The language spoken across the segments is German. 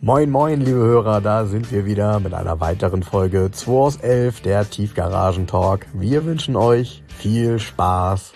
Moin moin, liebe Hörer, da sind wir wieder mit einer weiteren Folge 2 aus 11, der Tiefgaragen-Talk. Wir wünschen euch viel Spaß.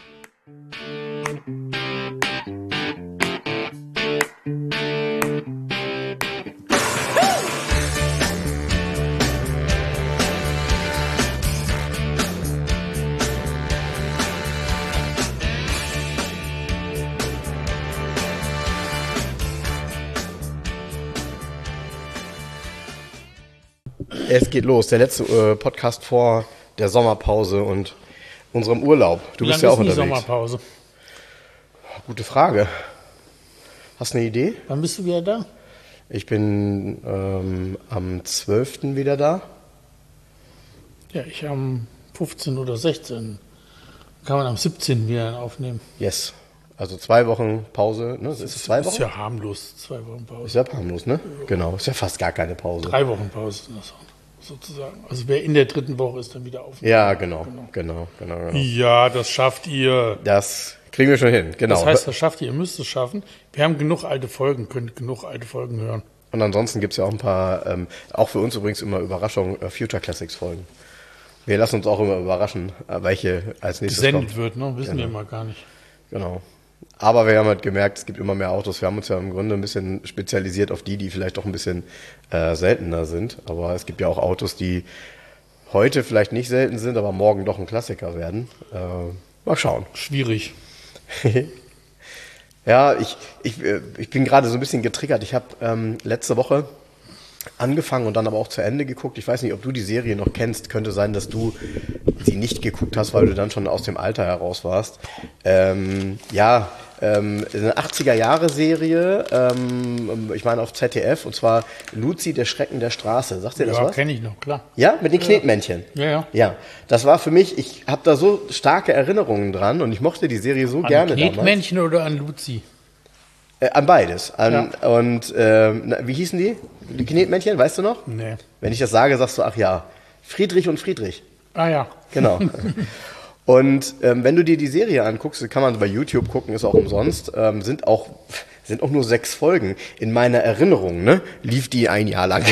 Es geht los, der letzte Podcast vor der Sommerpause und unserem Urlaub. Du bist ja auch unterwegs. Wie lange ist die Sommerpause? Gute Frage. Hast du eine Idee? Wann bist du wieder da? Ich bin am 12. wieder da. Ja, ich am 15. oder 16. Kann man am 17. wieder aufnehmen. Yes. Also 2 Wochen Pause, ne? Ist es 2 Wochen? Ist ja harmlos, 2 Wochen Pause. Ist ja harmlos, ne? Genau, ist ja fast gar keine Pause. 3 Wochen Pause sozusagen. Also wer in der 3. Woche ist, dann wieder auf. Ja, genau. Ja, das schafft ihr. Das kriegen wir schon hin, genau. Das heißt, das schafft ihr, ihr müsst es schaffen. Wir haben genug alte Folgen, könnt genug alte Folgen hören. Und ansonsten gibt es ja auch ein paar, auch für uns übrigens immer Überraschungen, Future Classics Folgen. Wir lassen uns auch immer überraschen, welche als nächstes gesendet kommt. Wird, ne? Wissen wir mal gar nicht. Genau. Aber wir haben halt gemerkt, es gibt immer mehr Autos. Wir haben uns ja im Grunde ein bisschen spezialisiert auf die vielleicht doch ein bisschen seltener sind. Aber es gibt ja auch Autos, die heute vielleicht nicht selten sind, aber morgen doch ein Klassiker werden. Mal schauen. Schwierig. Ja, ich bin gerade so ein bisschen getriggert. Ich habe letzte Woche angefangen und dann aber auch zu Ende geguckt. Ich weiß nicht, ob du die Serie noch kennst. Könnte sein, dass du sie nicht geguckt hast, weil du dann schon aus dem Alter heraus warst. Eine 80er-Jahre-Serie, ich meine auf ZDF, und zwar Luzi, der Schrecken der Straße. Sagt ihr das was? Ja, kenne ich noch, klar. Ja, mit den Knetmännchen. Ja. Das war für mich, ich habe da so starke Erinnerungen dran und ich mochte die Serie so gerne damals. An Knetmännchen oder an Luzi? An beides. Und wie hießen die? Die Knetmännchen, weißt du noch? Nee. Wenn ich das sage, sagst du, ach ja, Friedrich und Friedrich. Ah ja. Genau. Und wenn du dir die Serie anguckst, kann man bei YouTube gucken, ist auch umsonst, sind auch nur 6 Folgen. In meiner Erinnerung, ne, lief die ein Jahr lang.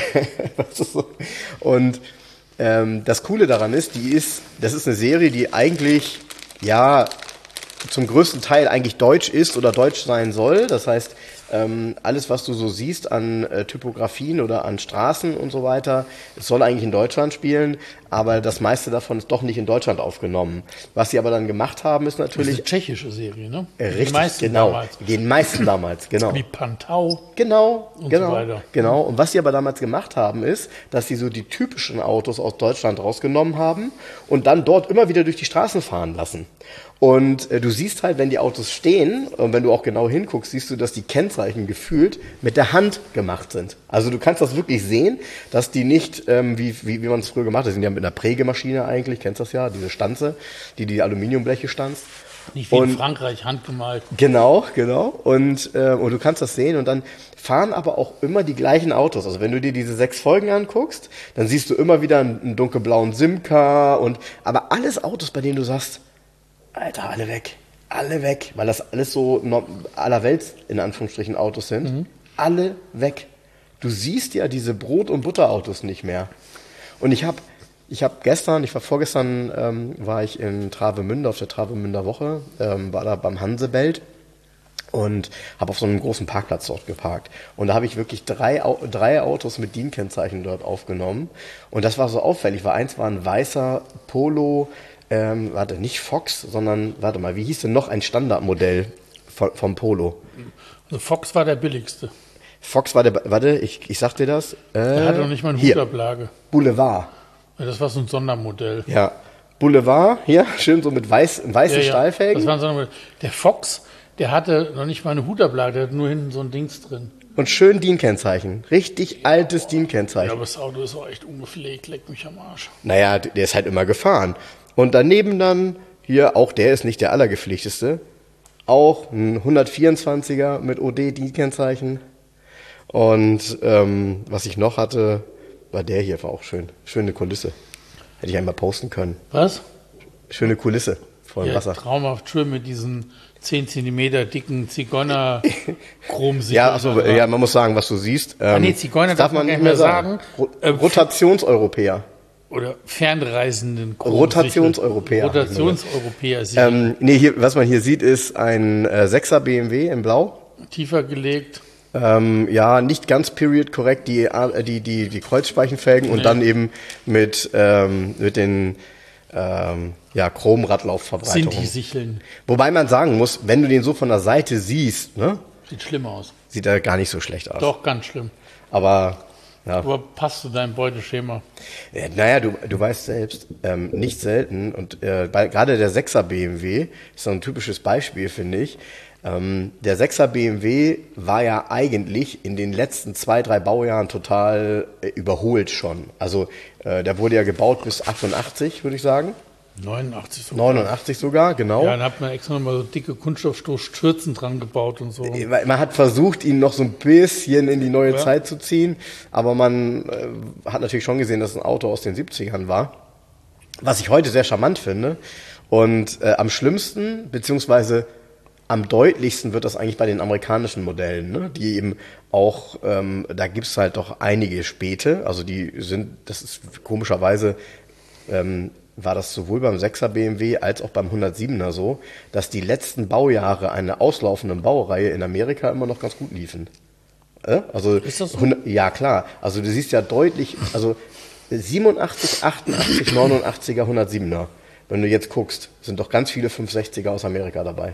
Und das Coole daran ist, das ist eine Serie, die eigentlich, ja, zum größten Teil eigentlich deutsch ist oder deutsch sein soll. Das heißt, alles, was du so siehst an Typografien oder an Straßen und so weiter, es soll eigentlich in Deutschland spielen, aber das meiste davon ist doch nicht in Deutschland aufgenommen. Was sie aber dann gemacht haben, ist natürlich... Das ist eine tschechische Serie, ne? Richtig, die meisten damals, genau. Wie Pantau. Genau. So weiter. Genau. Und was sie aber damals gemacht haben, ist, dass sie so die typischen Autos aus Deutschland rausgenommen haben und dann dort immer wieder durch die Straßen fahren lassen. Und du siehst halt, wenn die Autos stehen, und wenn du auch genau hinguckst, siehst du, dass die Kennzeichen gefühlt mit der Hand gemacht sind. Also du kannst das wirklich sehen, dass die nicht, wie man es früher gemacht hat, sind ja mit einer Prägemaschine eigentlich, kennst das ja, diese Stanze, die Aluminiumbleche stanzt. Nicht wie in Frankreich handgemalt. Genau. Und du kannst das sehen und dann fahren aber auch immer die gleichen Autos. Also wenn du dir diese 6 Folgen anguckst, dann siehst du immer wieder einen dunkelblauen Simca aber alles Autos, bei denen du sagst, Alter, alle weg, weil das alles so aller Welt in Anführungsstrichen Autos sind. Mhm. Alle weg. Du siehst ja diese Brot- und Butterautos nicht mehr. Und ich war vorgestern war ich in Travemünde, auf der Travemünder Woche, war da beim Hansebelt und habe auf so einem großen Parkplatz dort geparkt. Und da habe ich wirklich drei Autos mit DIN-Kennzeichen dort aufgenommen. Und das war so auffällig, weil eins war ein weißer Polo, nicht Fox, sondern, wie hieß denn noch ein Standardmodell vom Polo? Also Fox war der billigste. Fox war ich sag dir das. Der hatte noch nicht mal eine Hutablage. Boulevard. Ja, das war so ein Sondermodell. Ja, Boulevard, hier, schön so mit weißen Stahlfelgen. Das war ein Sondermodell. Der Fox, der hatte noch nicht mal eine Hutablage, der hatte nur hinten so ein Dings drin. Und schön DIN-Kennzeichen. Richtig altes DIN-Kennzeichen. Ja, aber das Auto ist auch echt ungepflegt, leckt mich am Arsch. Naja, der ist halt immer gefahren. Und daneben dann, hier, auch der ist nicht der allergepflegteste, auch ein 124er mit OD-DIN-Kennzeichen. Und was ich noch hatte, war der hier, war auch schön. Schöne Kulisse. Hätte ich einmal posten können. Was? Schöne Kulisse vor dem Wasser. Traumhaft schön mit diesen 10 Zentimeter dicken Zigeuner-Chromsiegel. Ja, also, ja, man muss sagen, was du siehst. Nee, Zigeuner das darf man nicht mehr sagen. Rotationseuropäer. Oder fernreisenden Rotationseuropäer. Rotationseuropäer. Nee, hier, was man hier sieht, ist ein 6er BMW in Blau. Tiefer gelegt. Ja, nicht ganz period korrekt, die Kreuzspeichenfelgen und dann eben mit den Chromradlaufverbreiterungen. Sind die Sicheln. Wobei man sagen muss, wenn du den so von der Seite siehst, ne? Sieht schlimm aus. Sieht er gar nicht so schlecht aus. Doch, ganz schlimm. Aber ja. Aber passt zu deinem Beuteschema. Naja, du weißt selbst, nicht selten, und gerade der 6er BMW ist so ein typisches Beispiel, finde ich. Der 6er BMW war ja eigentlich in den letzten 2-3 Baujahren total überholt schon. Also der wurde ja gebaut bis 88, würde ich sagen. 89 sogar. 89 sogar, genau. Ja, dann hat man extra nochmal so dicke Kunststoffstürzen dran gebaut und so. Man hat versucht, ihn noch so ein bisschen in die neue Zeit zu ziehen, aber man hat natürlich schon gesehen, dass es ein Auto aus den 70ern war. Was ich heute sehr charmant finde. Und am schlimmsten, beziehungsweise am deutlichsten wird das eigentlich bei den amerikanischen Modellen, ne? Die eben auch, da gibt's halt doch einige Späte, also das ist komischerweise, war das sowohl beim 6er BMW als auch beim 107er so, dass die letzten Baujahre einer auslaufenden Baureihe in Amerika immer noch ganz gut liefen. Also, ist das so? Ja, klar. Also du siehst ja deutlich, also 87, 88, 89er, 107er. Wenn du jetzt guckst, sind doch ganz viele 560er aus Amerika dabei.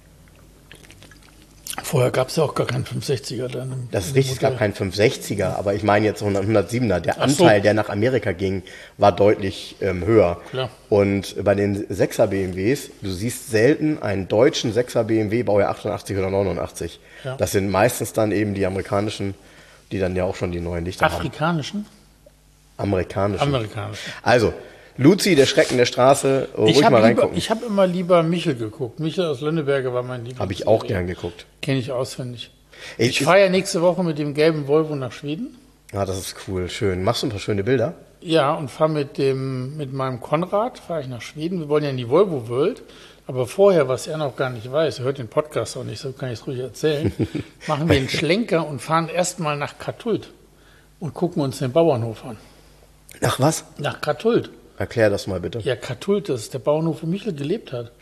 Vorher gab es ja auch gar keinen 560er dann. Das ist richtig, es gab keinen 560er, aber ich meine jetzt 107er. Der Anteil, der nach Amerika ging, war deutlich höher. Klar. Und bei den 6er BMWs, du siehst selten einen deutschen 6er BMW, Baujahr 88 oder 89. Ja. Das sind meistens dann eben die amerikanischen, die dann ja auch schon die neuen Lichter Afrikanischen? haben. Amerikanischen. Also, Luzi, der Schrecken der Straße, ruhig mal reingucken. Ich habe immer lieber Michel geguckt. Michel aus Lönneberger war mein Lieblings. Habe ich auch gern geguckt. Kenne ich auswendig. Ich fahre ja nächste Woche mit dem gelben Volvo nach Schweden. Ah, das ist cool, schön. Machst du ein paar schöne Bilder? Ja, und fahre mit meinem Konrad, fahre ich nach Schweden. Wir wollen ja in die Volvo World. Aber vorher, was er noch gar nicht weiß, er hört den Podcast auch nicht, so kann ich es ruhig erzählen, machen wir einen Schlenker und fahren erstmal nach Katult und gucken uns den Bauernhof an. Nach was? Nach Katult. Erklär das mal bitte. Ja, Katult, das ist der Bauernhof, wo Michel gelebt hat.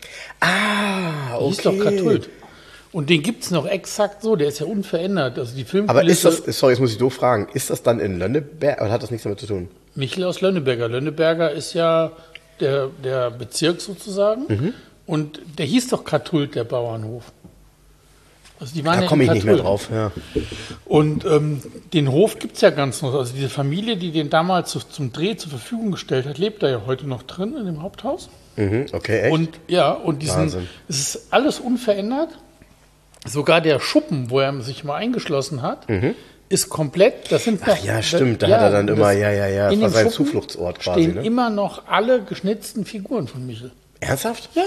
Ah, okay. Hieß doch Katult. Und den gibt es noch exakt so, der ist ja unverändert. Also die Filmkulisse. Aber ist das, sorry, jetzt muss ich doof fragen, ist das dann in Lönneberg oder hat das nichts damit zu tun? Michel aus Lönneberger. Lönneberger ist ja der Bezirk sozusagen. Mhm. Und der hieß doch Katult, der Bauernhof. Also die waren da komme ich nicht mehr drauf, ja. Und den Hof gibt es ja ganz noch. Also diese Familie, die den damals zum Dreh zur Verfügung gestellt hat, lebt da ja heute noch drin in dem Haupthaus. Mhm, okay, echt? Und ja, und es ist alles unverändert. Sogar der Schuppen, wo er sich mal eingeschlossen hat, ist komplett. Das sind noch, ach ja, stimmt, da hat er dann immer, das war sein Zufluchtsort quasi. Stehen immer noch alle geschnitzten Figuren von Michel. Ernsthaft? Ja.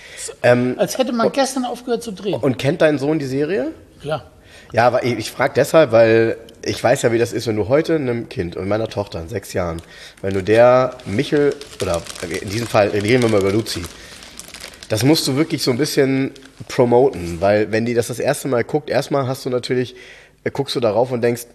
Als hätte man gestern aufgehört zu drehen. Und kennt dein Sohn die Serie? Klar. Ja, aber ich frage deshalb, weil ich weiß ja, wie das ist, wenn du heute einem Kind und meiner Tochter in 6 Jahren, wenn du der Michel, oder in diesem Fall reden wir mal über Luzi, das musst du wirklich so ein bisschen promoten, weil wenn die das erste Mal guckt, erstmal guckst du darauf und denkst,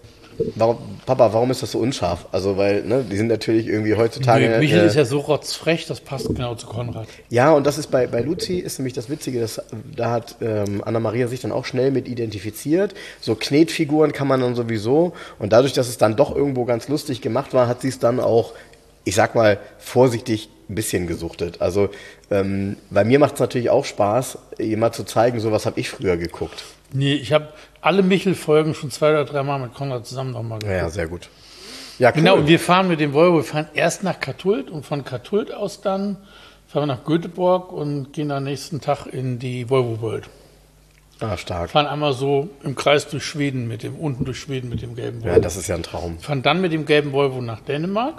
warum ist das so unscharf? Also, weil, ne, die sind natürlich irgendwie heutzutage. Michel ist ja so rotzfrech, das passt genau zu Konrad. Ja, und das ist bei Luzi ist nämlich das Witzige, da hat Anna-Maria sich dann auch schnell mit identifiziert. So Knetfiguren kann man dann sowieso. Und dadurch, dass es dann doch irgendwo ganz lustig gemacht war, hat sie es dann auch, ich sag mal, vorsichtig ein bisschen gesuchtet. Also, bei mir macht es natürlich auch Spaß, jemand zu zeigen, so was habe ich früher geguckt. Nee, ich habe alle Michel-Folgen schon 2 oder 3 Mal mit Konrad zusammen nochmal geguckt. Ja, sehr gut. Ja, cool. Genau, und wir fahren mit dem Volvo, wir fahren erst nach Katult und von Katult aus dann fahren wir nach Göteborg und gehen am nächsten Tag in die Volvo World. Ah, stark. Fahren einmal so im Kreis durch Schweden unten durch Schweden mit dem gelben Volvo. Ja, das ist ja ein Traum. Fahren dann mit dem gelben Volvo nach Dänemark,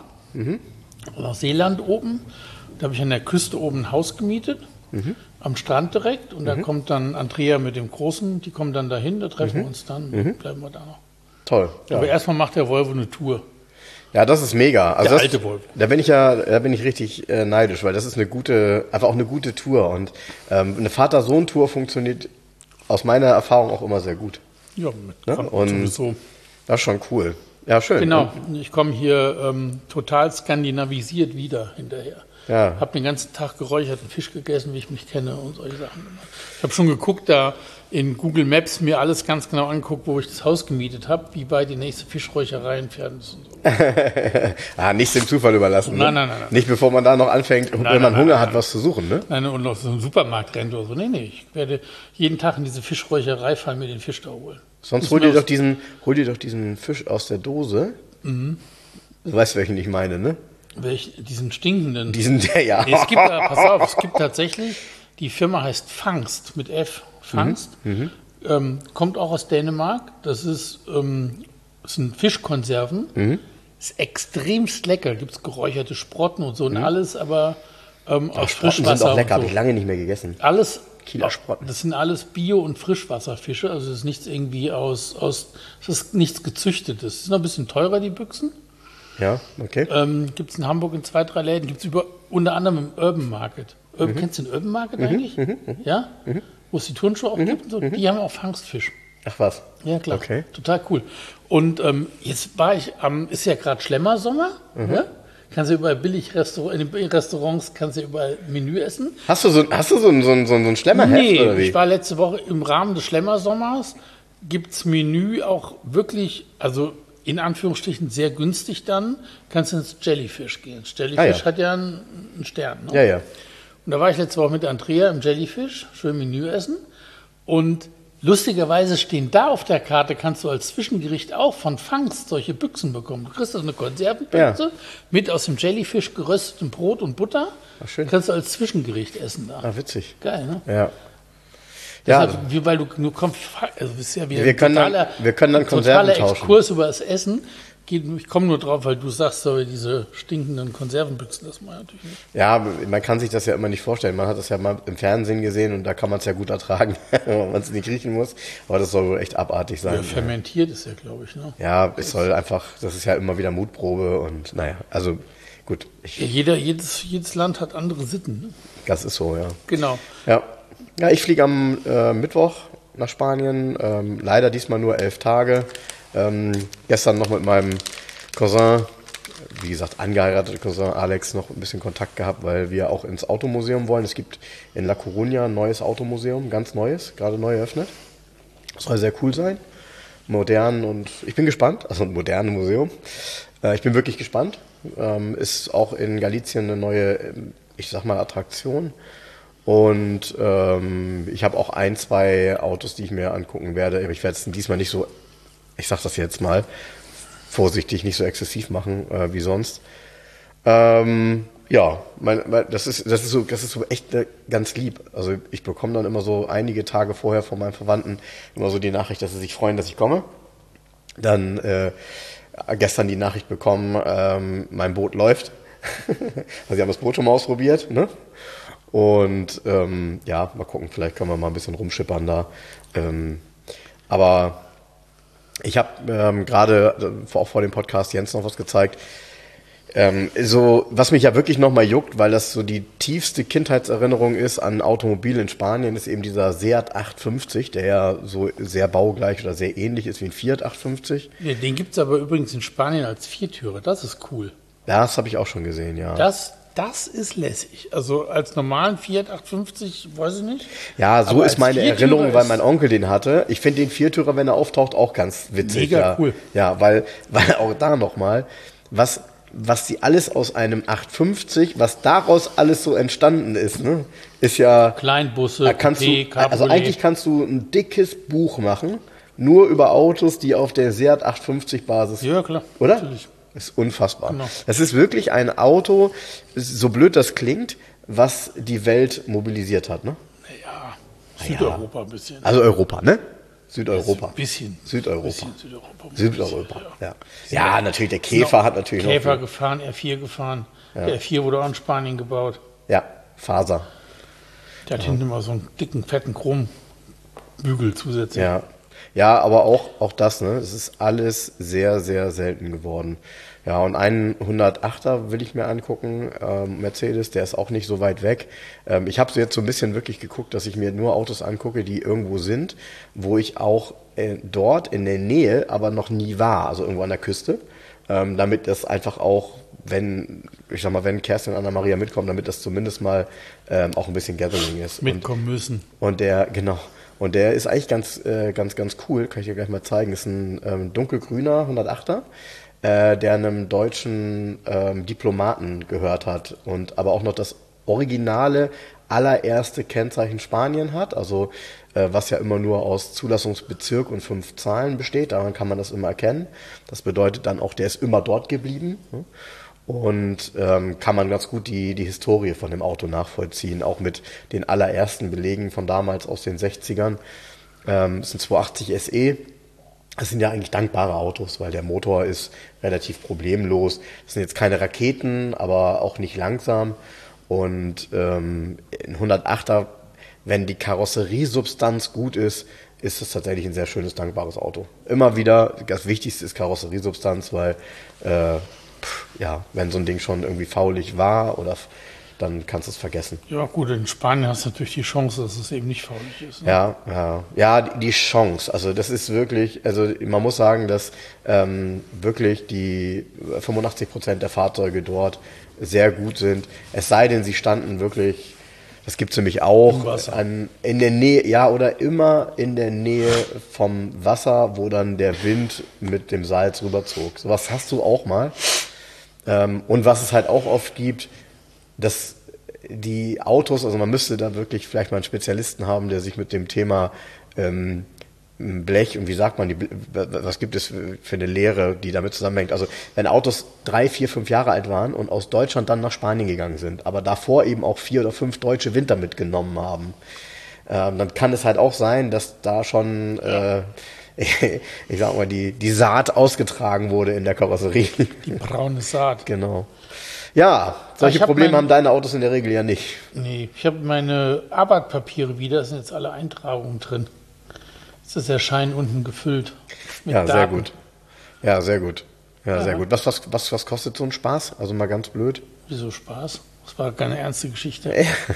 nach Seeland oben. Da habe ich an der Küste oben ein Haus gemietet. Am Strand direkt und da kommt dann Andrea mit dem Großen, die kommen dann dahin, da treffen wir uns dann, bleiben wir da noch. Toll. Ja. Aber erstmal macht der Volvo eine Tour. Ja, das ist mega. Also Der alte Volvo. Da bin ich richtig neidisch, weil das ist einfach auch eine gute Tour. Und eine Vater-Sohn-Tour funktioniert aus meiner Erfahrung auch immer sehr gut. Ja, Ne? Und sowieso. das ist schon cool. Ja, schön. Genau, ich komme hier total skandinavisiert wieder hinterher. Ja. Habe den ganzen Tag geräucherten Fisch gegessen, wie ich mich kenne und solche Sachen gemacht. Ich habe schon geguckt, da in Google Maps mir alles ganz genau angeguckt, wo ich das Haus gemietet habe, wie weit die nächste Fischräucherei entfernt ist und so. Nichts dem Zufall überlassen. Nein, ne? nein. Nicht bevor man da noch anfängt, wenn man Hunger hat, was zu suchen, ne? Nein, und noch so ein Supermarkt rennt oder so. Nee, ich werde jeden Tag in diese Fischräucherei fahren, mir den Fisch da holen. Sonst hol dir doch diesen Fisch aus der Dose. Du weißt, welchen ich meine, ne? Diesen stinkenden. Ja. Nee, pass auf, es gibt tatsächlich, die Firma heißt Fangst mit F. Fangst. Kommt auch aus Dänemark. Das sind Fischkonserven. Ist extremst lecker. Gibt es geräucherte Sprotten und so und alles, aber aus Sprotten Frischwasser. sind auch lecker, und habe ich lange nicht mehr gegessen. Alles. Kieler Sprotten. Das sind alles Bio- und Frischwasserfische. Also es ist nichts irgendwie es ist nichts Gezüchtetes. Es ist noch ein bisschen teurer, die Büchsen. Ja, okay. Gibt es in Hamburg in 2, 3 Läden. Gibt es unter anderem im Urban Market. Kennst du den Urban Market eigentlich? Ja? Wo es die Turnschuhe auch gibt und so. Die haben auch Fangstfisch. Ach was. Ja, klar. Okay. Total cool. Und jetzt war ich ist ja gerade Schlemmersommer. Ja? Kannst du überall in den Restaurants kannst du überall Menü essen. Hast du so ein Schlemmerheft oder wie? Ich war letzte Woche im Rahmen des Schlemmersommers. Gibt es Menü auch wirklich, also in Anführungsstrichen sehr günstig dann, kannst du ins Jellyfish gehen. Jellyfish hat ja einen Stern. Ne? Ja. Und da war ich letzte Woche mit Andrea im Jellyfish, schön Menü essen. Und lustigerweise stehen da auf der Karte, kannst du als Zwischengericht auch von Fangst solche Büchsen bekommen. Du kriegst also eine Konservenbüchse mit aus dem Jellyfish geröstetem Brot und Butter. Ach, schön. Kannst du als Zwischengericht essen da. Ah, witzig. Geil, ne? Ja. Deshalb, weil du kommst, also das ist ja wieder wir können dann Konserven tauschen. Exkurs über das Essen. Ich komme nur drauf, weil du sagst, so diese stinkenden Konservenbüchsen, das mache ich natürlich nicht. Ja, man kann sich das ja immer nicht vorstellen. Man hat das ja mal im Fernsehen gesehen und da kann man es ja gut ertragen, wenn man es nicht riechen muss. Aber das soll wohl echt abartig sein. Ja, fermentiert ist ja, glaube ich. Ne? Ja, es soll einfach, das ist ja immer wieder Mutprobe und naja, also gut. Jedes Land hat andere Sitten. Ne? Das ist so, ja. Genau. Ja, ich fliege am Mittwoch nach Spanien. Leider diesmal nur 11 Tage. Gestern noch mit meinem Cousin, wie gesagt, angeheirateter Cousin Alex, noch ein bisschen Kontakt gehabt, weil wir auch ins Automuseum wollen. Es gibt in La Coruña ein neues Automuseum, ganz neues, gerade neu eröffnet. Soll sehr cool sein, modern und ich bin gespannt, also ein modernes Museum. Ich bin wirklich gespannt. Ist auch in Galicien eine neue, ich sag mal, Attraktion. Und ich habe auch 1, 2 Autos, die ich mir angucken werde. Ich werde es diesmal nicht so, ich sag das jetzt mal, vorsichtig, nicht so exzessiv machen wie sonst. Ja, das ist so echt ganz lieb. Also ich bekomme dann immer so einige Tage vorher von meinen Verwandten immer so die Nachricht, dass sie sich freuen, dass ich komme. Dann gestern die Nachricht bekommen, mein Boot läuft. Also sie haben das Boot schon mal ausprobiert, ne? Und ja, mal gucken, vielleicht können wir mal ein bisschen rumschippern da. Aber ich habe gerade auch vor dem Podcast Jens noch was gezeigt. So, was mich ja wirklich nochmal juckt, weil das so die tiefste Kindheitserinnerung ist an Automobil in Spanien, ist eben dieser Seat 850, der ja so sehr baugleich oder sehr ähnlich ist wie ein Fiat 850. Ja, den gibt es aber übrigens in Spanien als Viertürer, das ist cool. Das habe ich auch schon gesehen, ja. Das ist lässig. Also als normalen Fiat 850, weiß ich nicht. Ja, so aber ist meine Erinnerung, weil mein Onkel den hatte. Ich finde den Viertürer, wenn er auftaucht, auch ganz witzig. Mega cool. Ja, weil auch da nochmal, was sie alles aus einem 850, was daraus alles so entstanden ist, ne, ist ja... Kleinbusse, also eigentlich kannst du ein dickes Buch machen, nur über Autos, die auf der Seat 850 Basis... Ja, klar. Oder? Natürlich. Das ist unfassbar. Genau. Das ist wirklich ein Auto, so blöd das klingt, was die Welt mobilisiert hat, ne? Ja, Südeuropa ein bisschen. Also Europa, ne? Südeuropa. Ein bisschen. Südeuropa. Südeuropa. Ja. Ja, natürlich, der Käfer hat natürlich noch... Käfer gefahren, R4 gefahren. Ja. Der R4 wurde auch in Spanien gebaut. Ja, Faser. Der hat hinten immer so einen dicken, fetten Chrombügel zusätzlich. Ja. Ja, aber auch das, ne? Es ist alles sehr, sehr selten geworden. Ja, und einen 108er will ich mir angucken, Mercedes, der ist auch nicht so weit weg. Ich habe so jetzt so ein bisschen wirklich geguckt, dass ich mir nur Autos angucke, die irgendwo sind, wo ich auch dort in der Nähe aber noch nie war, also irgendwo an der Küste, damit das einfach auch, wenn Kerstin und Anna-Maria mitkommen, damit das zumindest mal auch ein bisschen Gathering ist. Mitkommen müssen. Und der ist eigentlich ganz cool, kann ich dir gleich mal zeigen. Ist ein dunkelgrüner 108er, der einem deutschen Diplomaten gehört hat und aber auch noch das originale allererste Kennzeichen Spanien hat, also was ja immer nur aus Zulassungsbezirk und 5 Zahlen besteht, daran kann man das immer erkennen. Das bedeutet dann auch, der ist immer dort geblieben. Ne? Und kann man ganz gut die Historie von dem Auto nachvollziehen, auch mit den allerersten Belegen von damals aus den 60ern. Es sind 280 SE. Das sind ja eigentlich dankbare Autos, weil der Motor ist relativ problemlos. Das sind jetzt keine Raketen, aber auch nicht langsam. Und ein 108er, wenn die Karosseriesubstanz gut ist, ist es tatsächlich ein sehr schönes, dankbares Auto. Immer wieder, das Wichtigste ist Karosseriesubstanz, weil wenn so ein Ding schon irgendwie faulig war oder dann kannst du es vergessen. Ja gut, in Spanien hast du natürlich die Chance, dass es eben nicht faulig ist. Ne? Ja, die Chance. Also das ist wirklich, also man muss sagen, dass wirklich die 85% der Fahrzeuge dort sehr gut sind. Es sei denn, sie standen wirklich, das gibt es nämlich auch, in der Nähe, ja, oder immer in der Nähe vom Wasser, wo dann der Wind mit dem Salz rüberzog. Sowas hast du auch mal. Und was es halt auch oft gibt, dass die Autos, also man müsste da wirklich vielleicht mal einen Spezialisten haben, der sich mit dem Thema Blech und wie sagt man, was gibt es für eine Lehre, die damit zusammenhängt. Also wenn Autos 3, 4, 5 Jahre alt waren und aus Deutschland dann nach Spanien gegangen sind, aber davor eben auch 4 oder 5 deutsche Winter mitgenommen haben, dann kann es halt auch sein, dass da schon ich sag mal, die Saat ausgetragen wurde in der Karosserie. Die braune Saat. Genau. Ja, solche Probleme haben deine Autos in der Regel ja nicht. Nee, ich habe meine Arbeitpapiere wieder, da sind jetzt alle Eintragungen drin. Ist das Erscheinen unten gefüllt mit Ja, Daten. sehr gut. Ja, sehr gut. Ja, sehr gut. Was kostet so ein Spaß? Also mal ganz blöd. Wieso Spaß? Das war keine ernste Geschichte.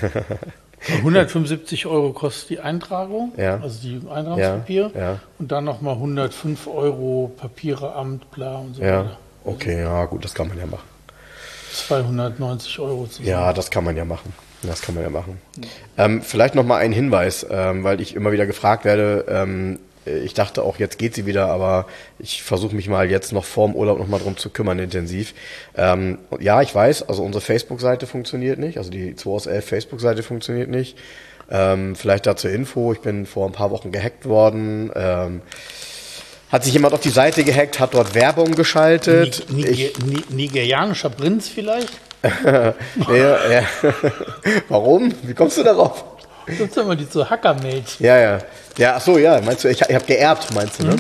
175 € kostet die Eintragung, also die Eintragungspapier. Ja. Und dann nochmal 105 € Papiereamt, bla und so weiter. Okay, ja gut, das kann man ja machen. 290 € zusammen. Ja, das kann man ja machen. Vielleicht noch mal ein Hinweis, weil ich immer wieder gefragt werde, ich dachte auch, jetzt geht sie wieder, aber ich versuche mich mal jetzt noch vorm Urlaub noch mal drum zu kümmern, intensiv. Ja, ich weiß, also unsere Facebook-Seite funktioniert nicht, also die 2 aus 11 Facebook-Seite funktioniert nicht. Vielleicht dazu Info, ich bin vor ein paar Wochen gehackt worden. Hat sich jemand auf die Seite gehackt, hat dort Werbung geschaltet. Nigerianischer Prinz vielleicht? ja. Warum? Wie kommst du darauf? Das sind immer die so Hacker-Mails. Ja. Ja, ach so, ja. Meinst du, ich habe geerbt, meinst du, ne?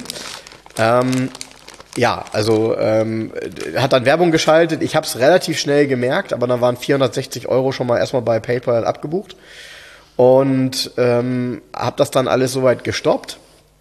Hat dann Werbung geschaltet. Ich habe es relativ schnell gemerkt, aber dann waren 460 € schon mal erstmal bei PayPal abgebucht. Und habe das dann alles soweit gestoppt.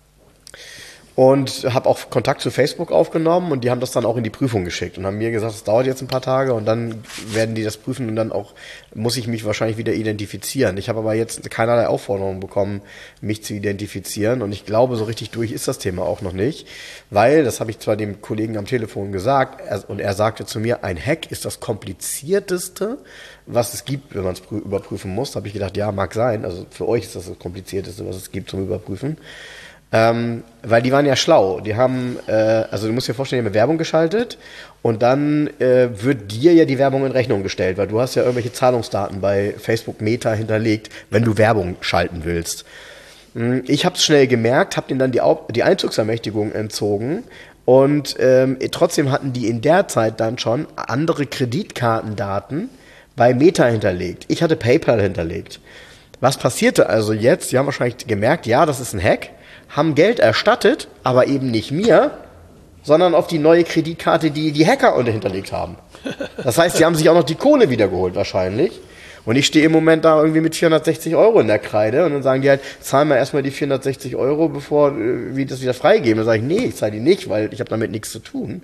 Und habe auch Kontakt zu Facebook aufgenommen und die haben das dann auch in die Prüfung geschickt und haben mir gesagt, es dauert jetzt ein paar Tage und dann werden die das prüfen und dann auch muss ich mich wahrscheinlich wieder identifizieren. Ich habe aber jetzt keinerlei Aufforderung bekommen, mich zu identifizieren und ich glaube, so richtig durch ist das Thema auch noch nicht, weil, das habe ich zwar dem Kollegen am Telefon gesagt und er sagte zu mir, ein Hack ist das komplizierteste, was es gibt, wenn man es überprüfen muss. Da habe ich gedacht, ja, mag sein, also für euch ist das komplizierteste, was es gibt zum Überprüfen. Weil die waren ja schlau. Die haben, also du musst dir vorstellen, die haben Werbung geschaltet und dann wird dir ja die Werbung in Rechnung gestellt, weil du hast ja irgendwelche Zahlungsdaten bei Facebook Meta hinterlegt, wenn du Werbung schalten willst. Ich habe es schnell gemerkt, habe denen dann die Einzugsermächtigung entzogen und trotzdem hatten die in der Zeit dann schon andere Kreditkartendaten bei Meta hinterlegt. Ich hatte PayPal hinterlegt. Was passierte also jetzt? Die haben wahrscheinlich gemerkt, ja, das ist ein Hack, haben Geld erstattet, aber eben nicht mir, sondern auf die neue Kreditkarte, die die Hacker hinterlegt haben. Das heißt, sie haben sich auch noch die Kohle wiedergeholt wahrscheinlich. Und ich stehe im Moment da irgendwie mit 460 Euro in der Kreide und dann sagen die halt, zahlen wir erstmal die 460 Euro, bevor wir das wieder freigeben. Dann sage ich, nee, ich zahle die nicht, weil ich habe damit nichts zu tun.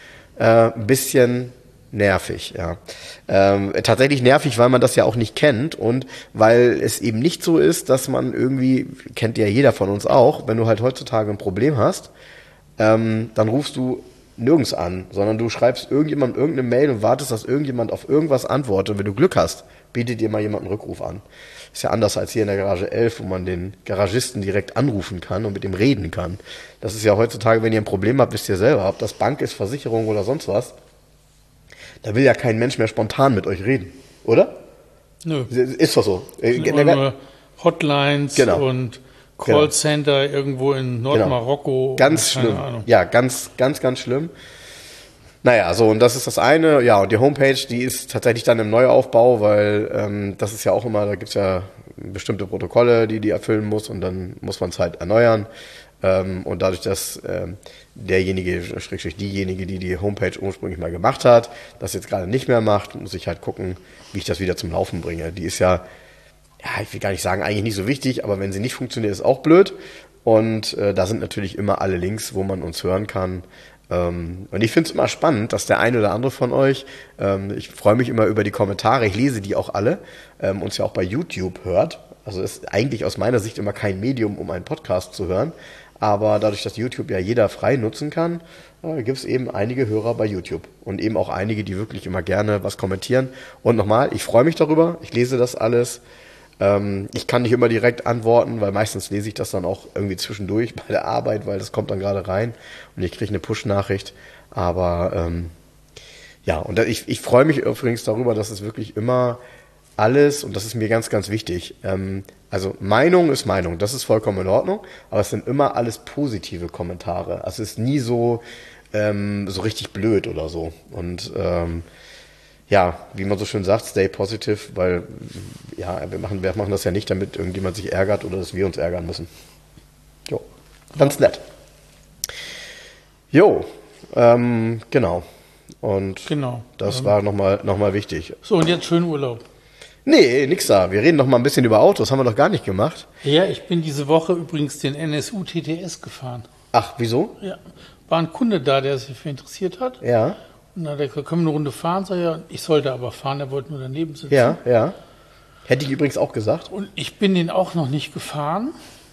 Ein bisschen nervig, ja. Tatsächlich nervig, weil man das ja auch nicht kennt und weil es eben nicht so ist, dass man irgendwie, kennt ja jeder von uns auch, wenn du halt heutzutage ein Problem hast, dann rufst du nirgends an, sondern du schreibst irgendjemandem irgendeine Mail und wartest, dass irgendjemand auf irgendwas antwortet. Und wenn du Glück hast, bietet dir mal jemand einen Rückruf an. Ist ja anders als hier in der Garage 11, wo man den Garagisten direkt anrufen kann und mit ihm reden kann. Das ist ja heutzutage, wenn ihr ein Problem habt, wisst ihr selber, ob das Bank ist, Versicherung oder sonst was, da will ja kein Mensch mehr spontan mit euch reden, oder? Nö. Ist doch so. Nur Hotlines Genau. und Callcenter irgendwo in Nordmarokko. Ganz schlimm. Ja, ganz schlimm. Naja, so, und das ist das eine. Ja, und die Homepage, die ist tatsächlich dann im Neuaufbau, weil das ist ja auch immer, da gibt's ja bestimmte Protokolle, die erfüllen muss und dann muss man es halt erneuern. Und dadurch, dass derjenige, Schrägstrich diejenige, die die Homepage ursprünglich mal gemacht hat, das jetzt gerade nicht mehr macht, muss ich halt gucken, wie ich das wieder zum Laufen bringe. Die ist ja, ich will gar nicht sagen, eigentlich nicht so wichtig, aber wenn sie nicht funktioniert, ist auch blöd. Und da sind natürlich immer alle Links, wo man uns hören kann. Und ich finde es immer spannend, dass der eine oder andere von euch, ich freue mich immer über die Kommentare, ich lese die auch alle, uns ja auch bei YouTube hört. Also ist eigentlich aus meiner Sicht immer kein Medium, um einen Podcast zu hören. Aber dadurch, dass YouTube ja jeder frei nutzen kann, gibt es eben einige Hörer bei YouTube. Und eben auch einige, die wirklich immer gerne was kommentieren. Und nochmal, ich freue mich darüber, ich lese das alles. Ich kann nicht immer direkt antworten, weil meistens lese ich das dann auch irgendwie zwischendurch bei der Arbeit, weil das kommt dann gerade rein und ich kriege eine Push-Nachricht. Aber ja, und ich freue mich übrigens darüber, dass es wirklich immer alles, und das ist mir ganz, ganz wichtig, also Meinung ist Meinung, das ist vollkommen in Ordnung, aber es sind immer alles positive Kommentare. Also es ist nie so richtig blöd oder so. Und ja, wie man so schön sagt, stay positive, weil ja, wir machen das ja nicht, damit irgendjemand sich ärgert oder dass wir uns ärgern müssen. Jo, ganz nett. Jo, genau. Und das war nochmal wichtig. So, und jetzt schönen Urlaub. Nee, nix da. Wir reden noch mal ein bisschen über Autos. Haben wir doch gar nicht gemacht. Ja, ich bin diese Woche übrigens den NSU TTS gefahren. Ach, wieso? Ja, war ein Kunde da, der sich dafür interessiert hat. Ja. Und dann hat er gesagt, können wir eine Runde fahren? Sag ja, ich sollte aber fahren, er wollte nur daneben sitzen. Ja, ja. Hätte ich übrigens auch gesagt. Und ich bin den auch noch nicht gefahren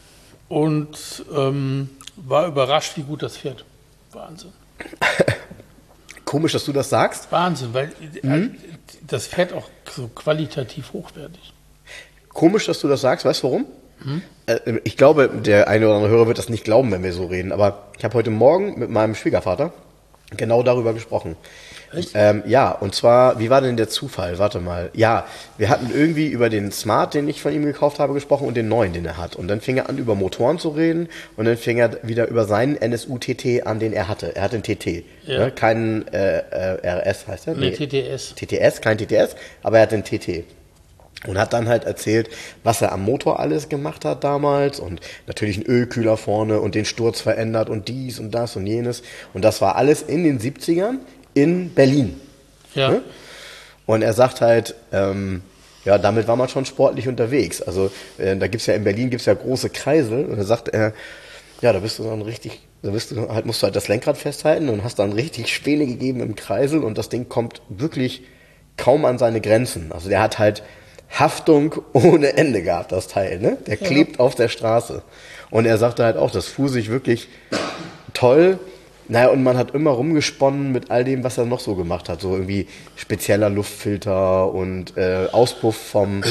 und war überrascht, wie gut das fährt. Wahnsinn. Komisch, dass du das sagst. Wahnsinn, weil das fährt auch so qualitativ hochwertig. Komisch, dass du das sagst. Weißt du warum? Ich glaube, der eine oder andere Hörer wird das nicht glauben, wenn wir so reden. Aber ich habe heute Morgen mit meinem Schwiegervater genau darüber gesprochen. Echt? Ja, und zwar, wie war denn der Zufall? Warte mal. Ja, wir hatten irgendwie über den Smart, den ich von ihm gekauft habe, gesprochen und den neuen, den er hat. Und dann fing er an, über Motoren zu reden und dann fing er wieder über seinen NSU TT an, den er hatte. Er hat den TT. Ja. Ne? Keinen RS heißt er? Nee, TTS. TTS, kein TTS, aber er hat den TT. Und hat dann halt erzählt, was er am Motor alles gemacht hat damals und natürlich einen Ölkühler vorne und den Sturz verändert und dies und das und jenes. Und das war alles in den 70ern in Berlin. Ja. Ne? Und er sagt halt, ja, damit war man schon sportlich unterwegs. Also da gibt's ja in Berlin gibt's ja große Kreisel und da sagt er, ja, da bist du dann richtig, musst du halt das Lenkrad festhalten und hast dann richtig Späne gegeben im Kreisel und das Ding kommt wirklich kaum an seine Grenzen. Also der hat halt Haftung ohne Ende gehabt, das Teil, ne? Der klebt auf der Straße. Und er sagte halt auch, das fuhr sich wirklich toll. Naja, und man hat immer rumgesponnen mit all dem, was er noch so gemacht hat. So irgendwie spezieller Luftfilter und Auspuff vom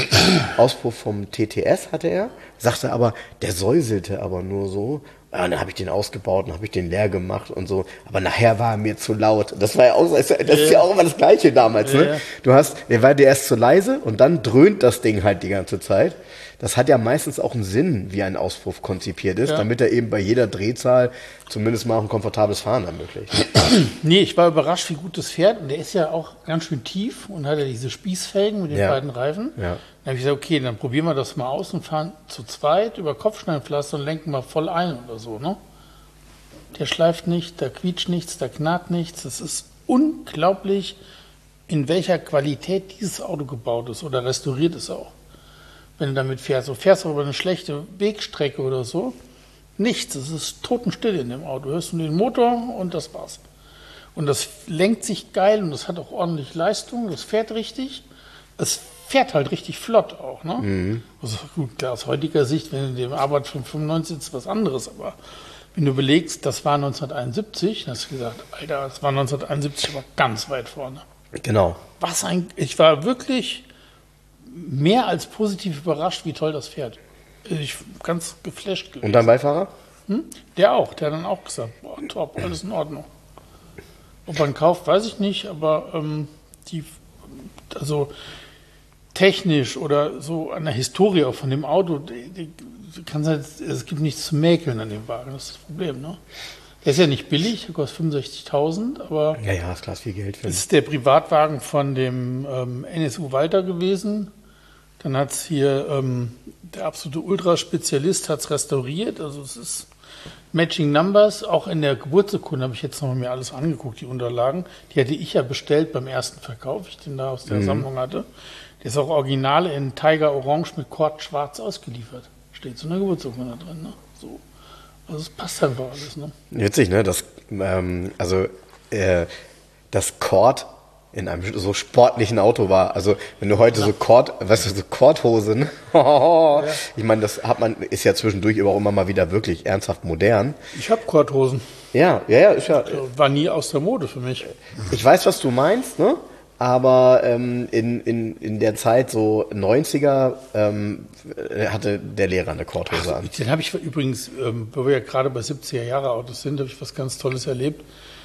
TTS hatte er. Sagte aber, der säuselte aber nur so. Ja, dann habe ich den ausgebaut und habe ich den leer gemacht und so. Aber nachher war er mir zu laut. Das war ja auch, das ist ja auch immer das Gleiche damals, ne? Der war dir erst zu leise und dann dröhnt das Ding halt die ganze Zeit. Das hat ja meistens auch einen Sinn, wie ein Auspuff konzipiert ist, damit er eben bei jeder Drehzahl zumindest mal auch ein komfortables Fahren ermöglicht. Nee, ich war überrascht, wie gut das fährt. Und der ist ja auch ganz schön tief und hat ja diese Spießfelgen mit den beiden Reifen. Ja. Dann habe ich gesagt, okay, dann probieren wir das mal aus und fahren zu zweit über Kopfsteinpflaster und lenken mal voll ein oder so, ne? Der schleift nicht, da quietscht nichts, da knarrt nichts. Das ist unglaublich in welcher Qualität dieses Auto gebaut ist oder restauriert ist auch. Wenn du damit fährst, so fährst du über eine schlechte Wegstrecke oder so, nichts, es ist totenstill in dem Auto. Du hörst nur den Motor und das war's. Und das lenkt sich geil und das hat auch ordentlich Leistung, das fährt richtig. Es fährt halt richtig flott auch. Ne? Also gut, klar, aus heutiger Sicht, wenn du dem Arbeit von 95 ist was anderes, aber wenn du überlegst, das war 1971, dann hast du gesagt, Alter, das war 1971 aber ganz weit vorne. Genau. Ich war wirklich mehr als positiv überrascht, wie toll das fährt. Ich bin ganz geflasht gewesen. Und dein Beifahrer? Der hat dann auch gesagt, boah, top, alles in Ordnung. Ob man kauft, weiß ich nicht, aber also technisch oder so an der Historie auch von dem Auto, es gibt nichts zu mäkeln an dem Wagen, das ist das Problem. Ne? Der ist ja nicht billig, der kostet 65.000, aber Ja, ist klar, ist viel Geld für. es ist der Privatwagen von dem NSU Walter gewesen. Dann hat es hier der absolute Ultraspezialist hat es restauriert, also es ist Matching Numbers, auch in der Geburtsurkunde habe ich jetzt noch mir alles angeguckt, die Unterlagen. Die hatte ich ja bestellt beim ersten Verkauf, ich den da aus der Sammlung hatte. Der ist auch original in Tiger Orange mit Kord Schwarz ausgeliefert. Steht so in der Geburtsurkunde drin. Ne? So. Also es passt einfach alles. Ne? Witzig, ne? Das Kord in einem so sportlichen Auto war. Also wenn du heute so Kordhosen, ich meine, ist ja zwischendurch aber auch immer mal wieder wirklich ernsthaft modern. Ich habe Kordhosen. Ja, ist ja. War nie aus der Mode für mich. Ich weiß, was du meinst, ne? Aber in der Zeit so 90er hatte der Lehrer eine Kordhose an. Den habe ich übrigens, wo wir ja gerade bei 70er Jahre Autos sind, habe ich was ganz Tolles erlebt.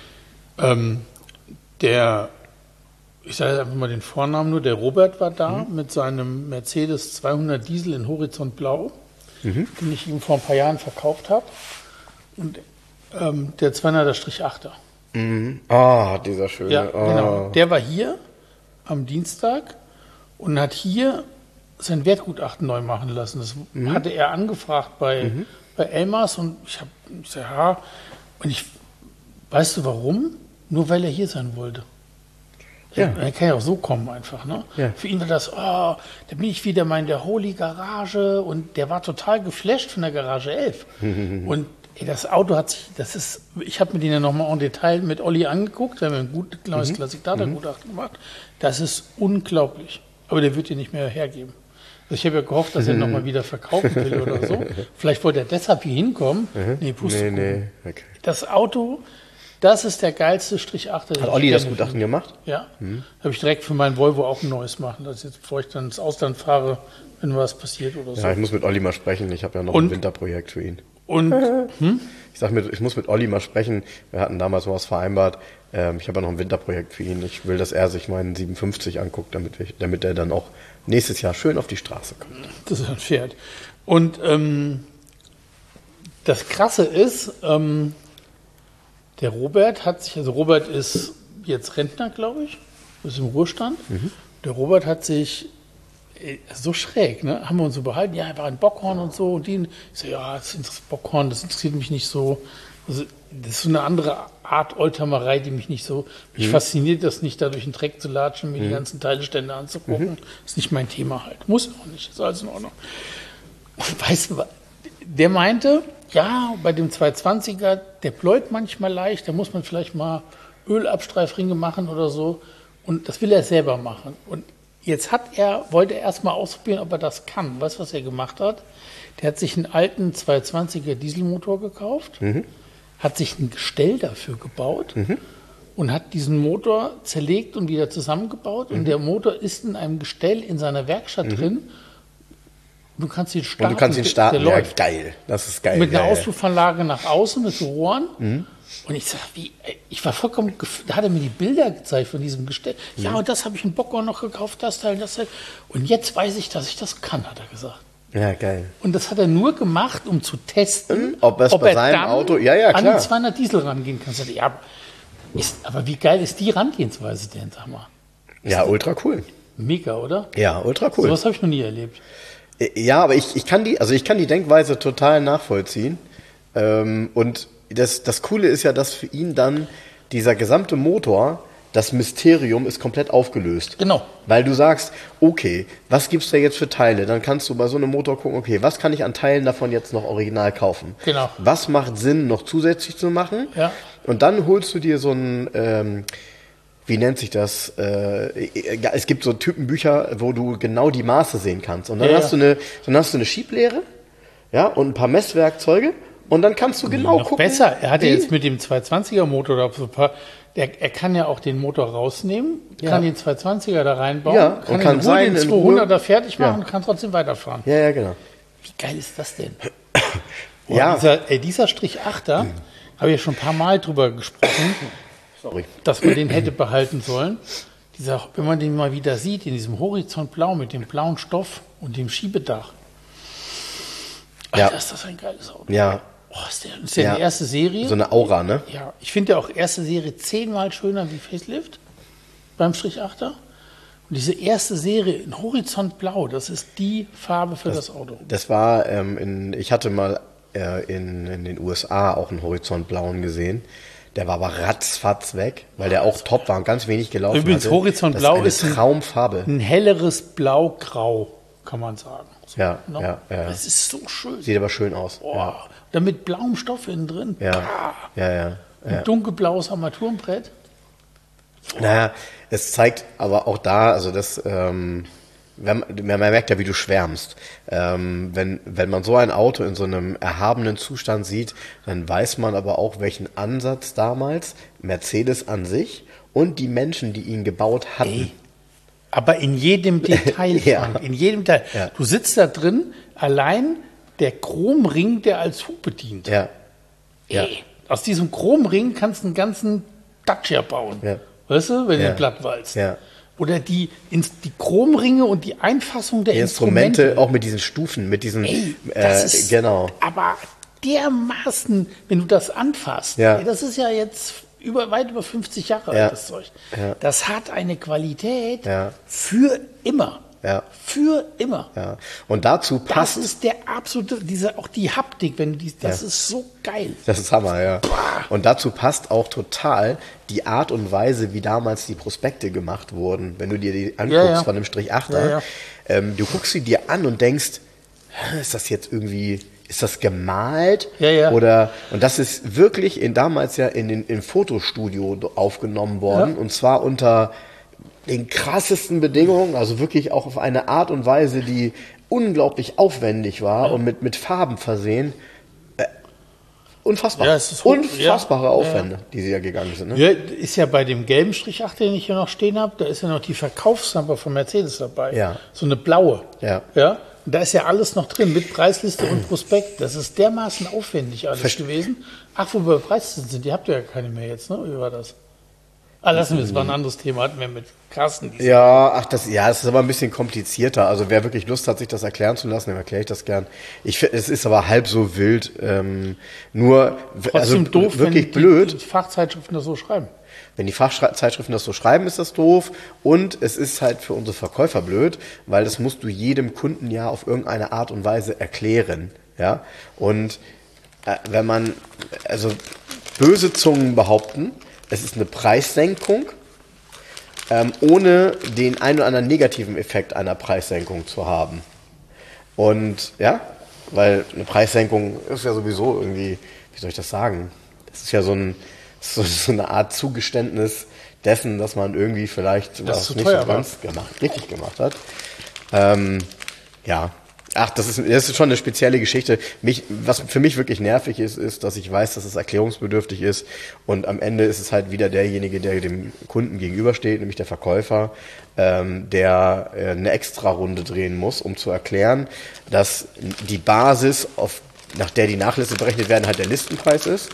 Ich sage einfach mal den Vornamen nur, der Robert war da mit seinem Mercedes 200 Diesel in Horizontblau, den ich ihm vor ein paar Jahren verkauft habe. Und der 200er-8er. Dieser schöne. Ja, genau. Der war hier am Dienstag und hat hier sein Wertgutachten neu machen lassen. Das hatte er angefragt bei Elmars und ich habe gesagt, ja. Und weißt du warum? Nur weil er hier sein wollte. Ja. Er kann ja auch so kommen einfach. Ne? Ja. Für ihn war das, da bin ich wieder mal in der Holy Garage und der war total geflasht von der Garage 11. Und das Auto ich habe mir den ja nochmal en Detail mit Olli angeguckt, wir haben ein gut neues Classic-Data-Gutachten gemacht. Das ist unglaublich. Aber der wird dir nicht mehr hergeben. Also ich habe ja gehofft, dass er nochmal wieder verkaufen will oder so. Vielleicht wollte er deshalb hier hinkommen. Nee, Pustekuchen. Nee. Okay. Das Auto, das ist der geilste Strich 8. Hat Olli das Gutachten gemacht? Ja. Habe ich direkt für meinen Volvo auch ein neues machen. Das jetzt, bevor ich dann ins Ausland fahre, wenn was passiert oder so. Ja, ich muss mit Olli mal sprechen. Ich habe ja noch ein Winterprojekt für ihn. Ich muss mit Olli mal sprechen. Wir hatten damals mal was vereinbart. Ich habe ja noch ein Winterprojekt für ihn. Ich will, dass er sich meinen 57 anguckt, damit er dann auch nächstes Jahr schön auf die Straße kommt. Das ist ein Pferd. Und das Krasse ist, der Robert Robert ist jetzt Rentner, glaube ich, ist im Ruhestand. Der Robert hat sich so schräg, ne? Haben wir uns so behalten, ja, er war ein Bockhorn und so. Und ich so, ja, Bockhorn, das interessiert mich nicht so. Also, das ist so eine andere Art Oldtimerei, die mich nicht so, mich fasziniert das nicht, da durch den Dreck zu latschen, mir die ganzen Teilestände anzugucken. Das ist nicht mein Thema halt. Muss auch nicht, ist alles in Ordnung. Und weißt du, der meinte, ja, bei dem 220er, der bläut manchmal leicht, da muss man vielleicht mal Ölabstreifringe machen oder so. Und das will er selber machen. Und jetzt wollte er erstmal ausprobieren, ob er das kann. Weißt du, was er gemacht hat? Der hat sich einen alten 220er Dieselmotor gekauft, hat sich ein Gestell dafür gebaut und hat diesen Motor zerlegt und wieder zusammengebaut. Und der Motor ist in einem Gestell in seiner Werkstatt drin. Du kannst ihn starten. Und du kannst ihn starten, der ja, läuft. Geil. Das ist geil. Mit einer Auspuffanlage nach außen, mit so Rohren. Und ich sag, ich war vollkommen, da hat er mir die Bilder gezeigt von diesem Gestell. Ja, und das habe ich in Bockhorn noch gekauft, das Teil. Und jetzt weiß ich, dass ich das kann, hat er gesagt. Ja, geil. Und das hat er nur gemacht, um zu testen, ob er bei seinem Auto, ja, klar, an den 200 Diesel rangehen kann. Ja, aber wie geil ist die Herangehensweise denn, sag mal? Ja, ultra cool. Mega, oder? Ja, ultra cool. Sowas habe ich noch nie erlebt. Ja, aber ich kann die Denkweise total nachvollziehen. Und das Coole ist ja, dass für ihn dann dieser gesamte Motor das Mysterium ist komplett aufgelöst. Genau. Weil du sagst, okay, was gibt's da jetzt für Teile? Dann kannst du bei so einem Motor gucken, okay, was kann ich an Teilen davon jetzt noch original kaufen? Genau. Was macht Sinn, noch zusätzlich zu machen? Ja. Und dann holst du dir so ein, wie nennt sich das? Es gibt so Typenbücher, wo du genau die Maße sehen kannst. Und dann hast du eine Schieblehre, ja, und ein paar Messwerkzeuge. Und dann kannst du genau noch gucken. besser. Er hat ja jetzt mit dem 220er Motor oder so ein paar. Er kann ja auch den Motor rausnehmen, kann den 220er da reinbauen, Ja, kann und kann den 200er fertig machen Ja. und kann trotzdem weiterfahren. Ja, genau. Wie geil ist das denn? Ja. Dieser Strich 8er, habe ich ja schon ein paar Mal drüber gesprochen, Sorry. dass man den hätte behalten sollen. Wenn man den mal wieder sieht, in diesem Horizontblau mit dem blauen Stoff und dem Schiebedach. Ja. Alter, ist das ein geiles Auto. Ja, Oh, ist ja die erste Serie. so eine Aura, ne? Ja, ich finde ja auch erste Serie 10-mal schöner wie Facelift beim Strich 8er. Und diese erste Serie in Horizontblau, das ist die Farbe für das Auto. Das war, ich hatte mal in den USA auch einen Horizontblauen gesehen. Der war aber ratzfatz weg, weil der auch top war und ganz wenig gelaufen Übrigens, hatte. Horizontblau das ist eine Traumfarbe. Ein helleres Blau-Grau, kann man sagen. So, Ja, ne? ja. Das ist so schön. Sieht aber schön aus. Boah. Da mit blauem Stoff innen drin. Ja, ja. Ein dunkelblaues Armaturenbrett. Naja, es zeigt aber auch da, also das, man merkt ja, wie du schwärmst. Wenn man so ein Auto in so einem erhabenen Zustand sieht, dann weiß man aber auch, welchen Ansatz damals Mercedes an sich und die Menschen, die ihn gebaut hatten. Ey, aber in jedem Detail, Ja. Frank, in jedem Detail. Ja. Du sitzt da drin, allein der Chromring, der als Hupe dient. Ja, ja. Ey, aus diesem Chromring kannst du einen ganzen Dacia bauen. Ja. Weißt du, wenn Ja. du platt walzt. Ja. Oder die Chromringe und die Einfassung der Die Instrumente, auch mit diesen Stufen, mit diesen, Ey, das ist genau. aber dermaßen, wenn du das anfasst, Ja. ey, das ist ja jetzt weit über 50 Jahre Ja. alt, das Zeug. Ja. Das hat eine Qualität Ja. für immer. Ja. Für immer. Ja. Und dazu Das passt, ist der absolute, auch die Haptik, wenn du das ist so geil. das ist Hammer, ja. Und dazu passt auch total die Art und Weise, wie damals die Prospekte gemacht wurden. Wenn du dir die anguckst Ja, ja. von dem Strich 8er, du guckst sie dir an und denkst, ist das jetzt irgendwie, ist das gemalt? Ja, ja. Und das ist wirklich damals ja im Fotostudio aufgenommen worden, Ja. und zwar unter den krassesten Bedingungen, also wirklich auch auf eine Art und Weise, die unglaublich aufwendig war und mit Farben versehen. Unfassbar. Ja, es ist Unfassbare ja. Aufwände, die sie ja gegangen sind. Ne? Ja, ist ja bei dem gelben Strich 8, den ich hier noch stehen habe, da ist ja noch die Verkaufslampe von Mercedes dabei. Ja. So eine blaue. Ja. Ja. Und da ist ja alles noch drin mit Preisliste und Prospekt. Das ist dermaßen aufwendig alles gewesen. Ach, wo wir Preislisten sind, die habt ihr ja keine mehr jetzt, ne? Wie war das? Lassen wir, das war ein anderes Thema, hatten wir mit Carsten. Ja, das ist aber ein bisschen komplizierter. Also wer wirklich Lust hat, sich das erklären zu lassen, dem erkläre ich das gern. Ich finde, es ist aber halb so wild. Nur, Trotzdem also doof, wirklich wenn blöd. die Fachzeitschriften das so schreiben. Wenn die Fachzeitschriften das so schreiben, ist das doof. Und es ist halt für unsere Verkäufer blöd, weil das musst du jedem Kunden ja auf irgendeine Art und Weise erklären. Ja? Und wenn man, also böse Zungen behaupten, es ist eine Preissenkung, ohne den einen oder anderen negativen Effekt einer Preissenkung zu haben. Und ja, weil eine Preissenkung ist ja sowieso irgendwie, wie soll ich das sagen? Das ist ja so eine Art Zugeständnis dessen, dass man irgendwie vielleicht Das was nicht so ganz richtig gemacht hat. Ja. Ach, das ist schon eine spezielle Geschichte. Was für mich wirklich nervig ist, dass ich weiß, dass es erklärungsbedürftig ist. Und am Ende ist es halt wieder derjenige, der dem Kunden gegenübersteht, nämlich der Verkäufer, der eine Extra-Runde drehen muss, um zu erklären, dass die Basis, nach der die Nachlässe berechnet werden, halt der Listenpreis ist.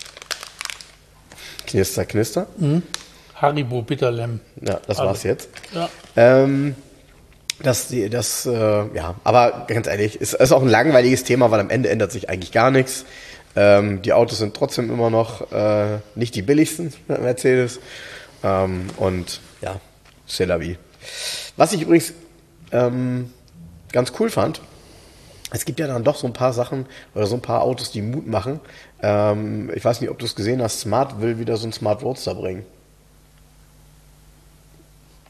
Knister, knister. Haribo Bitterlem. Ja, das war's jetzt. Ja. Aber ganz ehrlich, ist auch ein langweiliges Thema, weil am Ende ändert sich eigentlich gar nichts. Die Autos sind trotzdem immer noch nicht die billigsten, Mercedes. Und ja, c'est la vie. Was ich übrigens ganz cool fand, es gibt ja dann doch so ein paar Sachen oder so ein paar Autos, die Mut machen. Ich weiß nicht, ob du es gesehen hast, Smart will wieder so ein Smart Roadster bringen.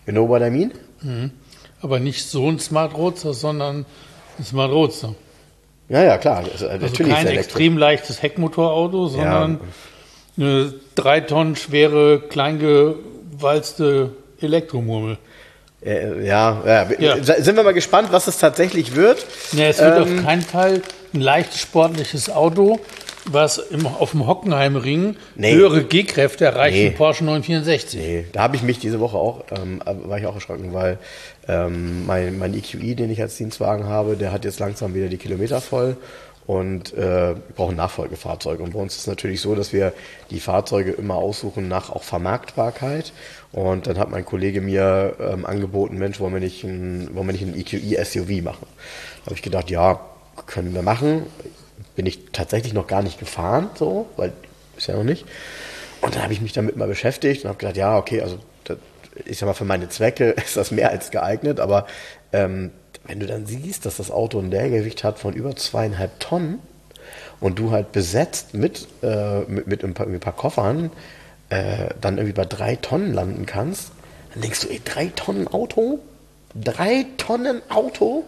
You know what I mean? Aber nicht so ein Smart Roadster, sondern ein Smart Roadster. Ja, klar. Also Natürlich kein extrem leichtes Heckmotorauto, sondern eine 3 Tonnen schwere, kleingewalzte Elektromurmel. Sind wir mal gespannt, was es tatsächlich wird. Ja, es wird auf keinen Fall ein leichtes sportliches Auto, was auf dem Hockenheimring höhere G-Kräfte erreicht wie Porsche 964. Nee, da habe ich mich diese Woche auch, war ich auch erschrocken, weil mein EQE, den ich als Dienstwagen habe, der hat jetzt langsam wieder die Kilometer voll und wir brauchen Nachfolgefahrzeug. Und bei uns ist es natürlich so, dass wir die Fahrzeuge immer aussuchen nach auch Vermarktbarkeit. Und dann hat mein Kollege mir angeboten, Mensch, wollen wir nicht ein EQE SUV machen? Da habe ich gedacht, ja, können wir machen. Bin ich tatsächlich noch gar nicht gefahren, so, weil ist ja noch nicht. Und dann habe ich mich damit mal beschäftigt und habe gedacht, ja, okay, also ich sag mal, für meine Zwecke ist das mehr als geeignet, aber wenn du dann siehst, dass das Auto ein Leergewicht hat von über 2,5 Tonnen und du halt besetzt mit ein paar Koffern dann irgendwie bei 3 Tonnen landen kannst, dann denkst du, 3 Tonnen Auto? 3 Tonnen Auto?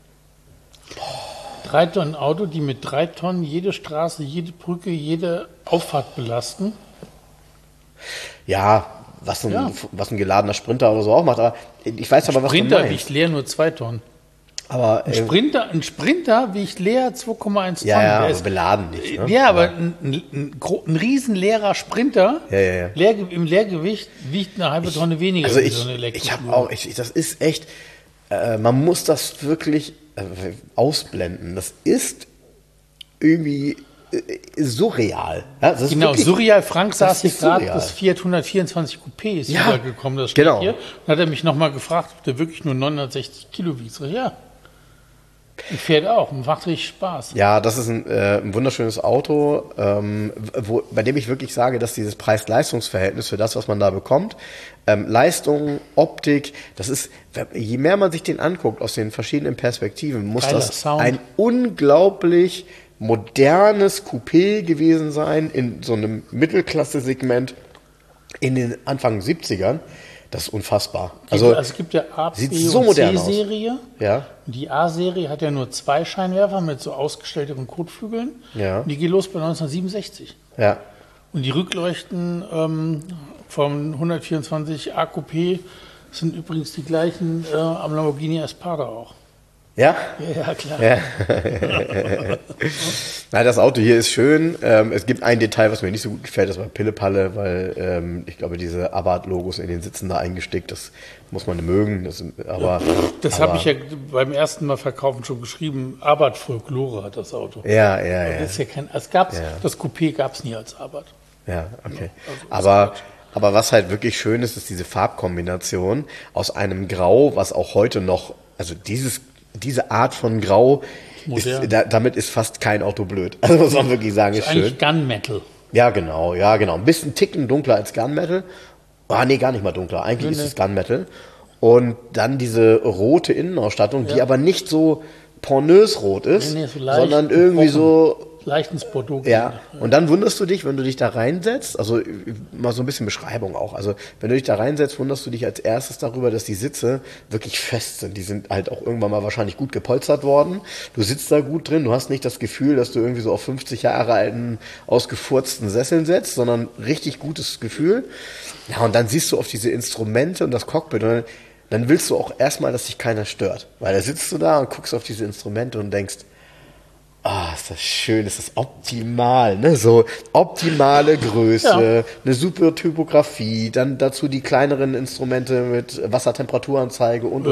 3 Tonnen Auto, die mit 3 Tonnen jede Straße, jede Brücke, jede Auffahrt belasten. Ja, was ein geladener Sprinter oder so auch macht. Aber ich weiß aber, was du meinst. Sprinter wiegt leer nur 2 Tonnen. Aber, ein Sprinter wiegt leer 2,1 Tonnen. Ja, aber beladen nicht. Ne? Ja, aber ein riesen leerer Sprinter im Leergewicht wiegt eine halbe Tonne weniger. Also das ist echt, man muss das wirklich ausblenden. Das ist irgendwie surreal. Ja, das ist genau, wirklich, surreal. Frank saß hier gerade, das Fiat 124 Coupé ist wiedergekommen. Das steht hier. Dann hat er mich nochmal gefragt, ob der wirklich nur 960 Kilo wiegt. So, ja. Fährt auch, macht richtig Spaß. Ja, das ist ein wunderschönes Auto, bei dem ich wirklich sage, dass dieses Preis-Leistungs-Verhältnis für das, was man da bekommt, Leistung, Optik, das ist, je mehr man sich den anguckt aus den verschiedenen Perspektiven, muss geiler das Sound. ein unglaublich modernes Coupé gewesen sein in so einem Mittelklasse-Segment in den Anfang 70ern. Das ist unfassbar. Also es gibt ja A, B so und C-Serie. Ja. Die A-Serie hat ja nur 2 Scheinwerfer mit so ausgestellteren Kotflügeln. Ja. Und die geht los bei 1967. Ja. Und die Rückleuchten vom 124 A Coupé sind übrigens die gleichen am Lamborghini Espada auch. Ja? Ja, klar. Ja. Nein, das Auto hier ist schön. Es gibt ein Detail, was mir nicht so gut gefällt, das war Pillepalle, weil ich glaube, diese Abarth-Logos in den Sitzen da eingestickt, das muss man mögen. Das habe ich ja beim ersten Mal verkaufen schon geschrieben. Abarth Folklore hat das Auto. Ja. Das ist ja das Coupé gab es nie als Abarth. Ja, okay. Aber was halt wirklich schön ist, ist diese Farbkombination aus einem Grau, was auch heute noch, also diese Art von Grau, damit ist fast kein Auto blöd. Also muss man wirklich sagen, ist schön. Eigentlich Gunmetal. Ja, genau. Ein bisschen Ticken dunkler als Gunmetal. Nee, gar nicht mal dunkler. Eigentlich ist es Gunmetal. Und dann diese rote Innenausstattung, die aber nicht so pornös rot ist, so leicht, sondern irgendwie so leicht ins Bordeaux. Ja, und dann wunderst du dich, wenn du dich da reinsetzt, also mal so ein bisschen Beschreibung auch, also wenn du dich da reinsetzt, wunderst du dich als erstes darüber, dass die Sitze wirklich fest sind. Die sind halt auch irgendwann mal wahrscheinlich gut gepolstert worden. Du sitzt da gut drin, du hast nicht das Gefühl, dass du irgendwie so auf 50 Jahre alten, ausgefurzten Sesseln setzt, sondern richtig gutes Gefühl. Ja, und dann siehst du auf diese Instrumente und das Cockpit und dann willst du auch erstmal, dass dich keiner stört. Weil da sitzt du da und guckst auf diese Instrumente und denkst, ist das schön, ist das optimal, ne? So optimale Größe, eine super Typografie, dann dazu die kleineren Instrumente mit Wassertemperaturanzeige und.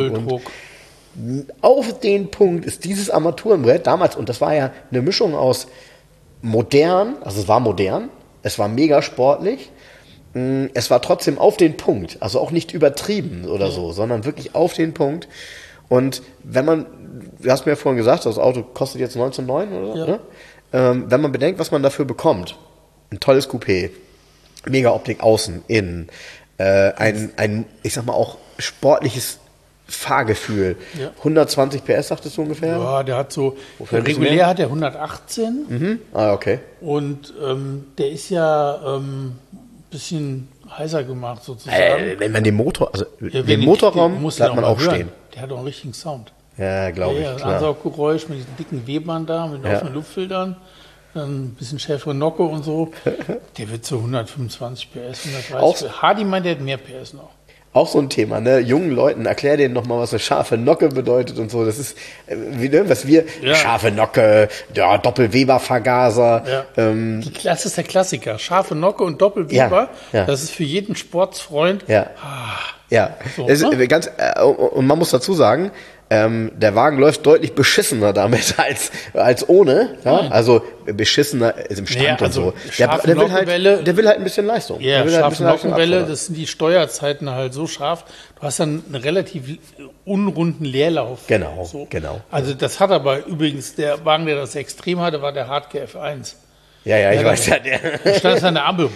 Auf den Punkt ist dieses Armaturenbrett damals, und das war ja eine Mischung aus modern, also es war modern, es war mega sportlich, es war trotzdem auf den Punkt, also auch nicht übertrieben oder so, sondern wirklich auf den Punkt. Und du hast mir ja vorhin gesagt, das Auto kostet jetzt 19,9 oder so, ne? Wenn man bedenkt, was man dafür bekommt, ein tolles Coupé, mega Optik außen, innen, ein, ich sag mal auch sportliches Fahrgefühl. 120 PS, sagtest du ungefähr? Ja, der hat so, regulär hat er 118. Okay. Und der ist ja ein bisschen heißer gemacht sozusagen. Wenn man den Motor, also Ja, den Motorraum muss bleibt man auch hören. stehen. Der hat auch einen richtigen Sound. Ja, glaube Ja, ich, ein Ansauggeräusch mit diesen dicken Webern da, mit offenen Luftfiltern, dann ein bisschen schärfere Nocke und so. Der wird so 125 PS, 130 PS. Hardy meint, der hat mehr PS noch. Auch so ein Thema, ne? Jungen Leuten, erklär denen nochmal, was eine scharfe Nocke bedeutet und so. Das ist, was wir, scharfe Nocke, ja, Doppelweber-Vergaser. Ja. Das ist der Klassiker. Scharfe Nocke und Doppelweber. Ja. Das ist für jeden Sportsfreund. Ja. Ja. So, Es ist ne? und man muss dazu sagen, der Wagen läuft deutlich beschissener damit als ohne. Ja? Also beschissener ist im Stand und so. Der will halt ein bisschen Leistung. Ja, der will scharfe halt ein bisschen Nockenwelle, abfordern. das sind die Steuerzeiten halt so scharf. Du hast dann einen relativ unrunden Leerlauf. Genau, So. genau. Also das hat aber übrigens, der Wagen, der das extrem hatte, war der Hardcore F1. Ja, ich weiß ja. Da stand an der Ampel,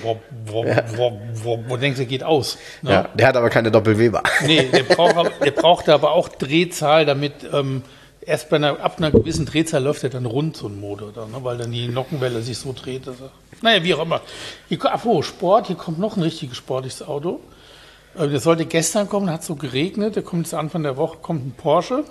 wo denkst du, geht aus. Ne? Ja, der hat aber keine Doppelweber. Nee, der brauchte aber auch Drehzahl, damit erst ab einer gewissen Drehzahl läuft er dann rund, so ein Motor, dann, ne? Weil dann die Nockenwelle sich so dreht. Naja, wie auch immer. Apropos Sport, hier kommt noch ein richtiges sportliches Auto. Der sollte gestern kommen, hat so geregnet, der kommt jetzt Anfang der Woche, kommt ein Porsche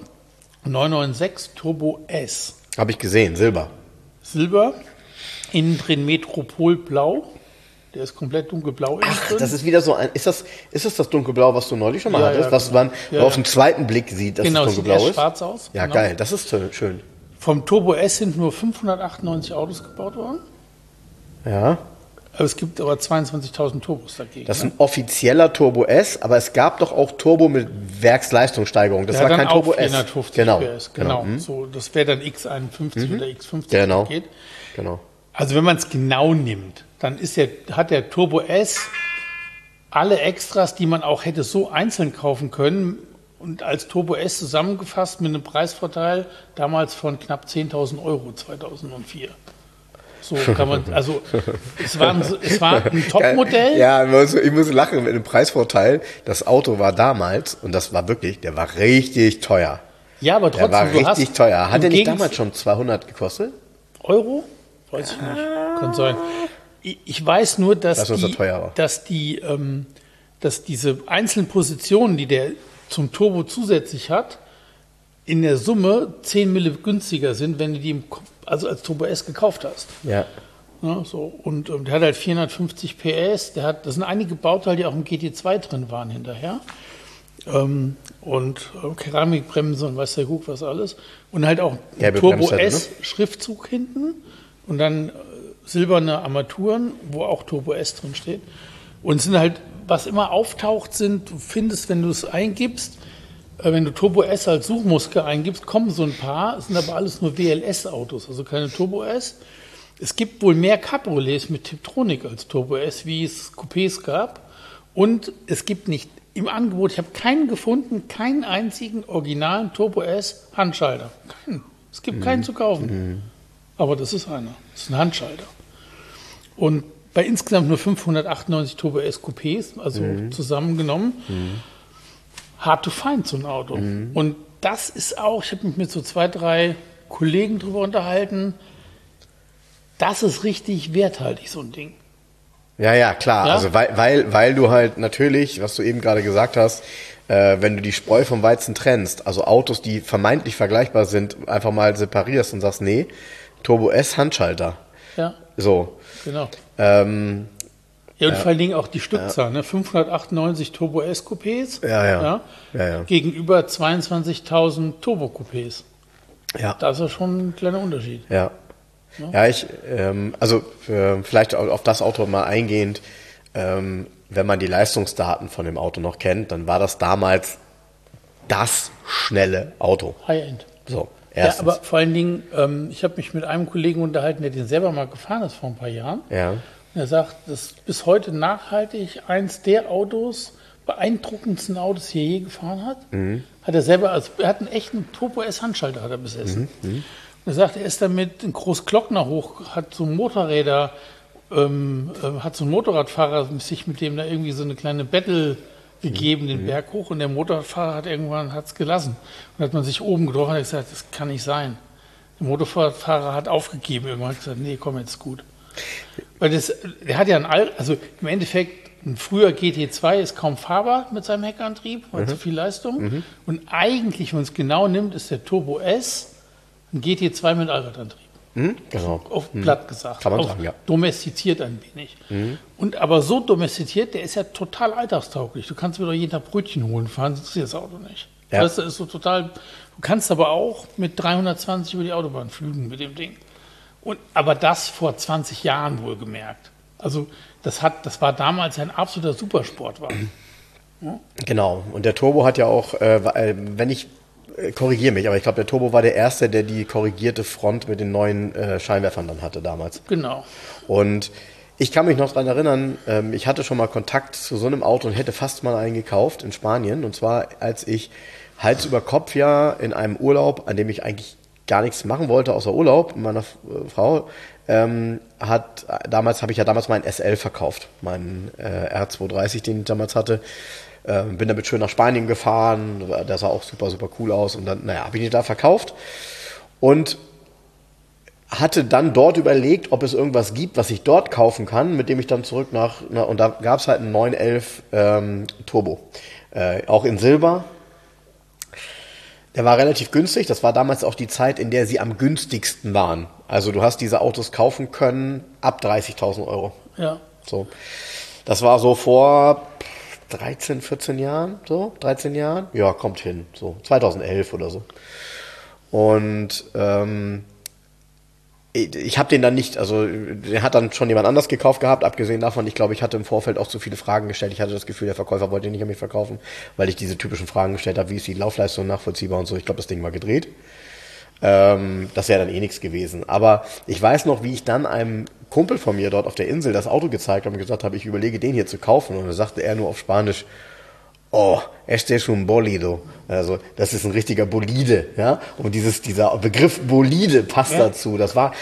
996 Turbo S. Habe ich gesehen, Silber. Silber, innen drin Metropolblau. Der ist komplett dunkelblau innen drin. Das ist wieder so ein. Ist das dunkelblau, was du neulich schon mal hattest? ja, Was genau. man auf den zweiten Blick sieht, dass Genau, es sieht dunkelblau erst ist? schwarz aus. Ja, genau. geil, das ist schön. Vom Turbo S sind nur 598 Autos gebaut worden. Ja. Es gibt aber 22.000 Turbos dagegen. Das ist ein offizieller Turbo S, aber es gab doch auch Turbo mit Werksleistungssteigerung. Das der war hat kein dann Turbo auch S. 450 Genau. PS. Genau. So, das wäre dann X51 oder X50 Genau. geht. Genau. Also wenn man es genau nimmt, dann hat der Turbo S alle Extras, die man auch hätte so einzeln kaufen können und als Turbo S zusammengefasst mit einem Preisvorteil damals von knapp 10.000 Euro 2004. So kann man, also es war ein Topmodell. Ja, ich muss lachen mit dem Preisvorteil. Das Auto war damals, und das war wirklich, der war richtig teuer. Ja, aber Der trotzdem, war richtig teuer. Hat der nicht damals schon schon 200 gekostet? Euro? Weiß ich nicht. Kann sein. Ich weiß nur, dass diese einzelnen Positionen, die der zum Turbo zusätzlich hat, in der Summe 10 Mille günstiger sind, wenn du die als Turbo S gekauft hast. Ja. Ja, so. Und der hat halt 450 PS. Das sind einige Bauteile, die auch im GT2 drin waren hinterher. Und Keramikbremse und weiß der Guck was alles. Und halt auch Turbo S Schriftzug hinten. Und dann silberne Armaturen, wo auch Turbo S drin steht. Und es sind halt, was immer auftaucht, du findest, wenn du es eingibst, wenn du Turbo S als Suchmuskel eingibst, kommen so ein paar, es sind aber alles nur WLS-Autos, also keine Turbo S. Es gibt wohl mehr Cabriolets mit Tiptronic als Turbo S, wie es Coupés gab. Und es gibt nicht im Angebot, ich habe keinen gefunden, keinen einzigen originalen Turbo S Handschalter. Keinen. Es gibt keinen zu kaufen. Aber das ist einer. Das ist ein Handschalter. Und bei insgesamt nur 598 Turbo S Coupés, also zusammengenommen, hard to find so ein Auto. Und das ist auch, ich habe mich mit so 2, 3 Kollegen drüber unterhalten, das ist richtig werthaltig, so ein Ding. Ja, klar. Ja? Also weil du halt natürlich, was du eben gerade gesagt hast, wenn du die Spreu vom Weizen trennst, also Autos, die vermeintlich vergleichbar sind, einfach mal separierst und sagst, nee, Turbo S Handschalter. Ja. So. Genau. Ja, und vor allen Dingen auch die Stückzahl, ne? 598 Turbo S Coupés Ja. gegenüber 22.000 Turbo Coupés. Ja. Das ist schon ein kleiner Unterschied. Ja. Vielleicht auf das Auto mal eingehend, wenn man die Leistungsdaten von dem Auto noch kennt, dann war das damals das schnelle Auto. High-End. So, Ja, erstens. aber vor allen Dingen, ich habe mich mit einem Kollegen unterhalten, der den selber mal gefahren ist vor ein paar Jahren. Ja. Und er sagt, das ist bis heute nachhaltig eins der beeindruckendsten Autos, die er je gefahren hat. Hat er selber, also er hat einen echten Turbo S Handschalter hat er besessen. Und er sagt, er ist damit ein Großglockner hoch, hat so Motorräder, hat so ein Motorradfahrer sich mit dem da irgendwie so eine kleine Battle gegeben, den Berg hoch, und der Motorradfahrer hat es gelassen. Und hat man sich oben getroffen und hat gesagt, das kann nicht sein. Der Motorradfahrer hat aufgegeben, irgendwann hat gesagt, nee, komm, jetzt ist gut. Weil der hat ja also im Endeffekt Ein früher GT2 ist kaum fahrbar mit seinem Heckantrieb, weil zu viel Leistung. Und eigentlich, wenn man es genau nimmt, ist der Turbo S ein GT2 mit Allradantrieb. Genau. Auf platt gesagt. Kann man auch sagen, ja. Domestiziert ein wenig. Und aber so domestiziert, der ist ja total alltagstauglich. Du kannst wieder jeden Tag Brötchen holen fahren, das ist das Auto nicht. Ja. Das ist so total. Du kannst aber auch mit 320 über die Autobahn flügen mit dem Ding. Aber das vor 20 Jahren wohlgemerkt. Also das war damals ein absoluter Supersportwagen. Genau. Und der Turbo hat ja auch, korrigiere mich, aber ich glaube, der Turbo war der erste, der die korrigierte Front mit den neuen Scheinwerfern dann hatte damals. Genau. Und ich kann mich noch daran erinnern, ich hatte schon mal Kontakt zu so einem Auto und hätte fast mal einen gekauft in Spanien. Und zwar, als ich Hals über Kopf in einem Urlaub, an dem ich eigentlich gar nichts machen wollte, außer Urlaub, mit meiner Frau, habe ich damals meinen SL verkauft, meinen R230, den ich damals hatte. Bin damit schön nach Spanien gefahren, der sah auch super, super cool aus und dann, habe ich ihn da verkauft und hatte dann dort überlegt, ob es irgendwas gibt, was ich dort kaufen kann, mit dem ich dann zurück und da gab es halt einen 911 Turbo, auch in Silber. Der war relativ günstig, das war damals auch die Zeit, in der sie am günstigsten waren. Also du hast diese Autos kaufen können ab 30.000 Euro. Ja. So. Das war so vor 13 Jahren. Ja, kommt hin. So 2011 oder so. Und ich habe den dann nicht, also der hat dann schon jemand anders gekauft gehabt, abgesehen davon, ich glaube, ich hatte im Vorfeld auch zu viele Fragen gestellt. Ich hatte das Gefühl, der Verkäufer wollte nicht an mich verkaufen, weil ich diese typischen Fragen gestellt habe, wie ist die Laufleistung nachvollziehbar und so. Ich glaube, das Ding war gedreht. Das wäre dann eh nichts gewesen. Aber ich weiß noch, wie ich dann einem Kumpel von mir dort auf der Insel das Auto gezeigt habe und gesagt habe, ich überlege, den hier zu kaufen. Und dann sagte er nur auf Spanisch, oh, este es un bolido. Also, das ist ein richtiger Bolide, ja. Und dieser Begriff Bolide passt dazu. Das war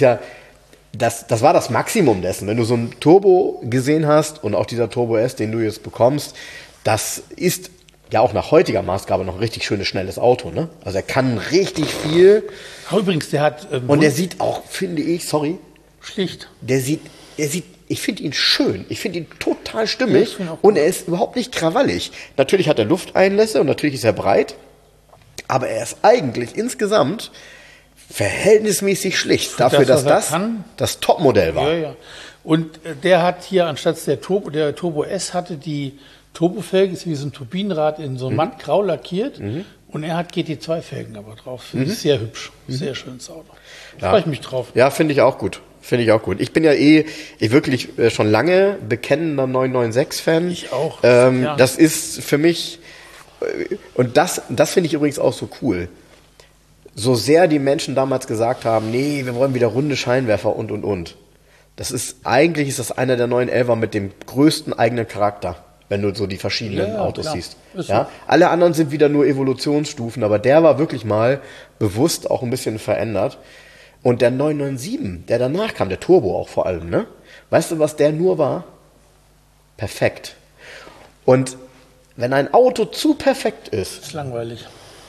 das Maximum dessen. Wenn du so einen Turbo gesehen hast und auch dieser Turbo S, den du jetzt bekommst, das ist ja auch nach heutiger Maßgabe noch ein richtig schönes, schnelles Auto, ne? Also er kann richtig viel. Aber übrigens, der hat... und der sieht auch, finde ich, schlicht. Ich finde ihn schön. Ich finde ihn total stimmig. Und er ist überhaupt nicht krawallig. Natürlich hat er Lufteinlässe und natürlich ist er breit. Aber er ist eigentlich insgesamt verhältnismäßig schlicht. Dafür, dass das Topmodell war. Ja, ja. Und der hat hier, anstatt der Turbo S hatte die Turbofelge, ist wie so ein Turbinenrad in so mattgrau lackiert. Und er hat GT2-Felgen aber drauf. Finde ich sehr hübsch. Sehr schönes Auto. Freue ich mich drauf. Ja, finde ich auch gut. Ich bin ja wirklich schon lange bekennender 996-Fan. Ich auch. Das ist für mich, und das finde ich übrigens auch so cool. So sehr die Menschen damals gesagt haben, nee, wir wollen wieder runde Scheinwerfer und. Eigentlich ist das einer der 911er mit dem größten eigenen Charakter, wenn du so die verschiedenen Autos siehst. Ja? Alle anderen sind wieder nur Evolutionsstufen, aber der war wirklich mal bewusst auch ein bisschen verändert. Und der 997, der danach kam, der Turbo auch vor allem, ne? Weißt du, was der nur war? Perfekt. Und wenn ein Auto zu perfekt ist... Ist langweilig.